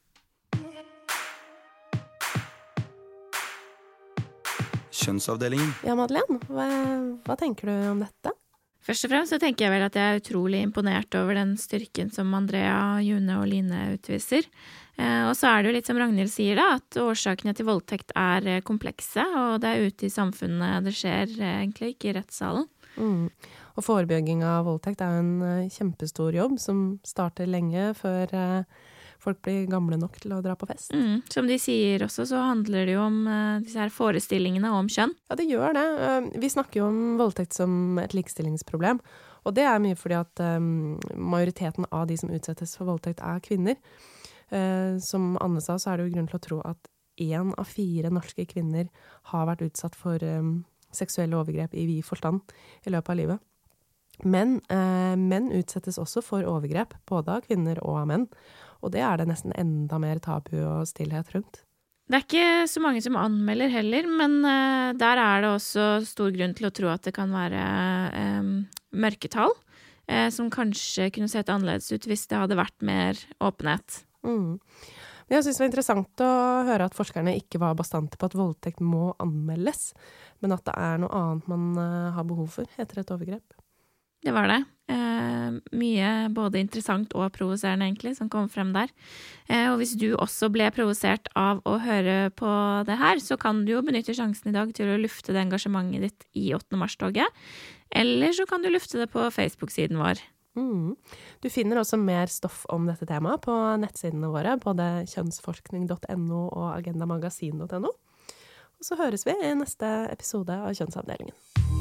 Kjønnsavdelingen. Ja, Madeleine, hva tenker du om dette? Først og fremst så tenker jeg vel at jeg er utrolig imponert over den styrken som Andrea, June og Line utviser. Og så er det jo litt som Ragnhild sier da, at årsakene til voldtekt er komplekse, og det er ute i samfunnet det skjer, egentlig ikke i rettssalen. Og forebygging av voldtekt er jo en kjempestor jobb som starter lenge før folk blir gamle nok til å dra på fest. Som de sier også, så handler det jo om disse her forestillingene om kjønn. Ja, det gjør det. Vi snakker jo om voldtekt som et likestillingsproblem, og det er mye fordi at majoriteten av de som utsettes for voldtekt er kvinner. Som Anne sa, så er det jo grunn til å tro at 1 av 4 norske kvinner har vært utsatt for seksuelle overgrep i vid forstand i løpet av livet. Men menn utsettes også for overgrep, både av kvinner og av menn. Og det er det nesten enda mer tabu og stillhet rundt. Det er ikke så mange som anmelder heller, men der er det også stor grunn til å tro at det kan være mørketall, som kanskje kunne sett annerledes ut hvis det hadde vært mer åpenhet. Jeg synes det var interessant å høre at forskerne ikke var bastante på at voldtekt må anmeldes, men at det er noe annet man har behov for etter et overgrep. Det var det. Mye både interessant og provoserende egentlig som kom frem der. Og hvis du også ble provosert av å høre på det her, så kan du jo benytte sjansen i dag til å lufte det engasjementet ditt i 8. mars-toget. Eller så kan du lufte det på Facebook-siden vår. Du finner også mer stoff om dette temaet på nettsidene våre, både kjønnsforskning.no og agendamagasin.no. Og så høres vi i neste episode av Kjønnsavdelingen.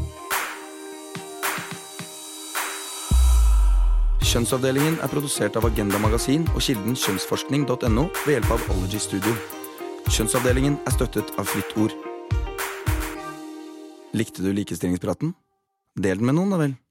Kjønnsavdelingen er produsert av Agenda Magasin og kilden kjønnsforskning.no ved hjelp av Ology Studio. Kjønnsavdelingen er støttet av Fritt Ord. Likte du likestillingspraten? Del den med noen, da vel.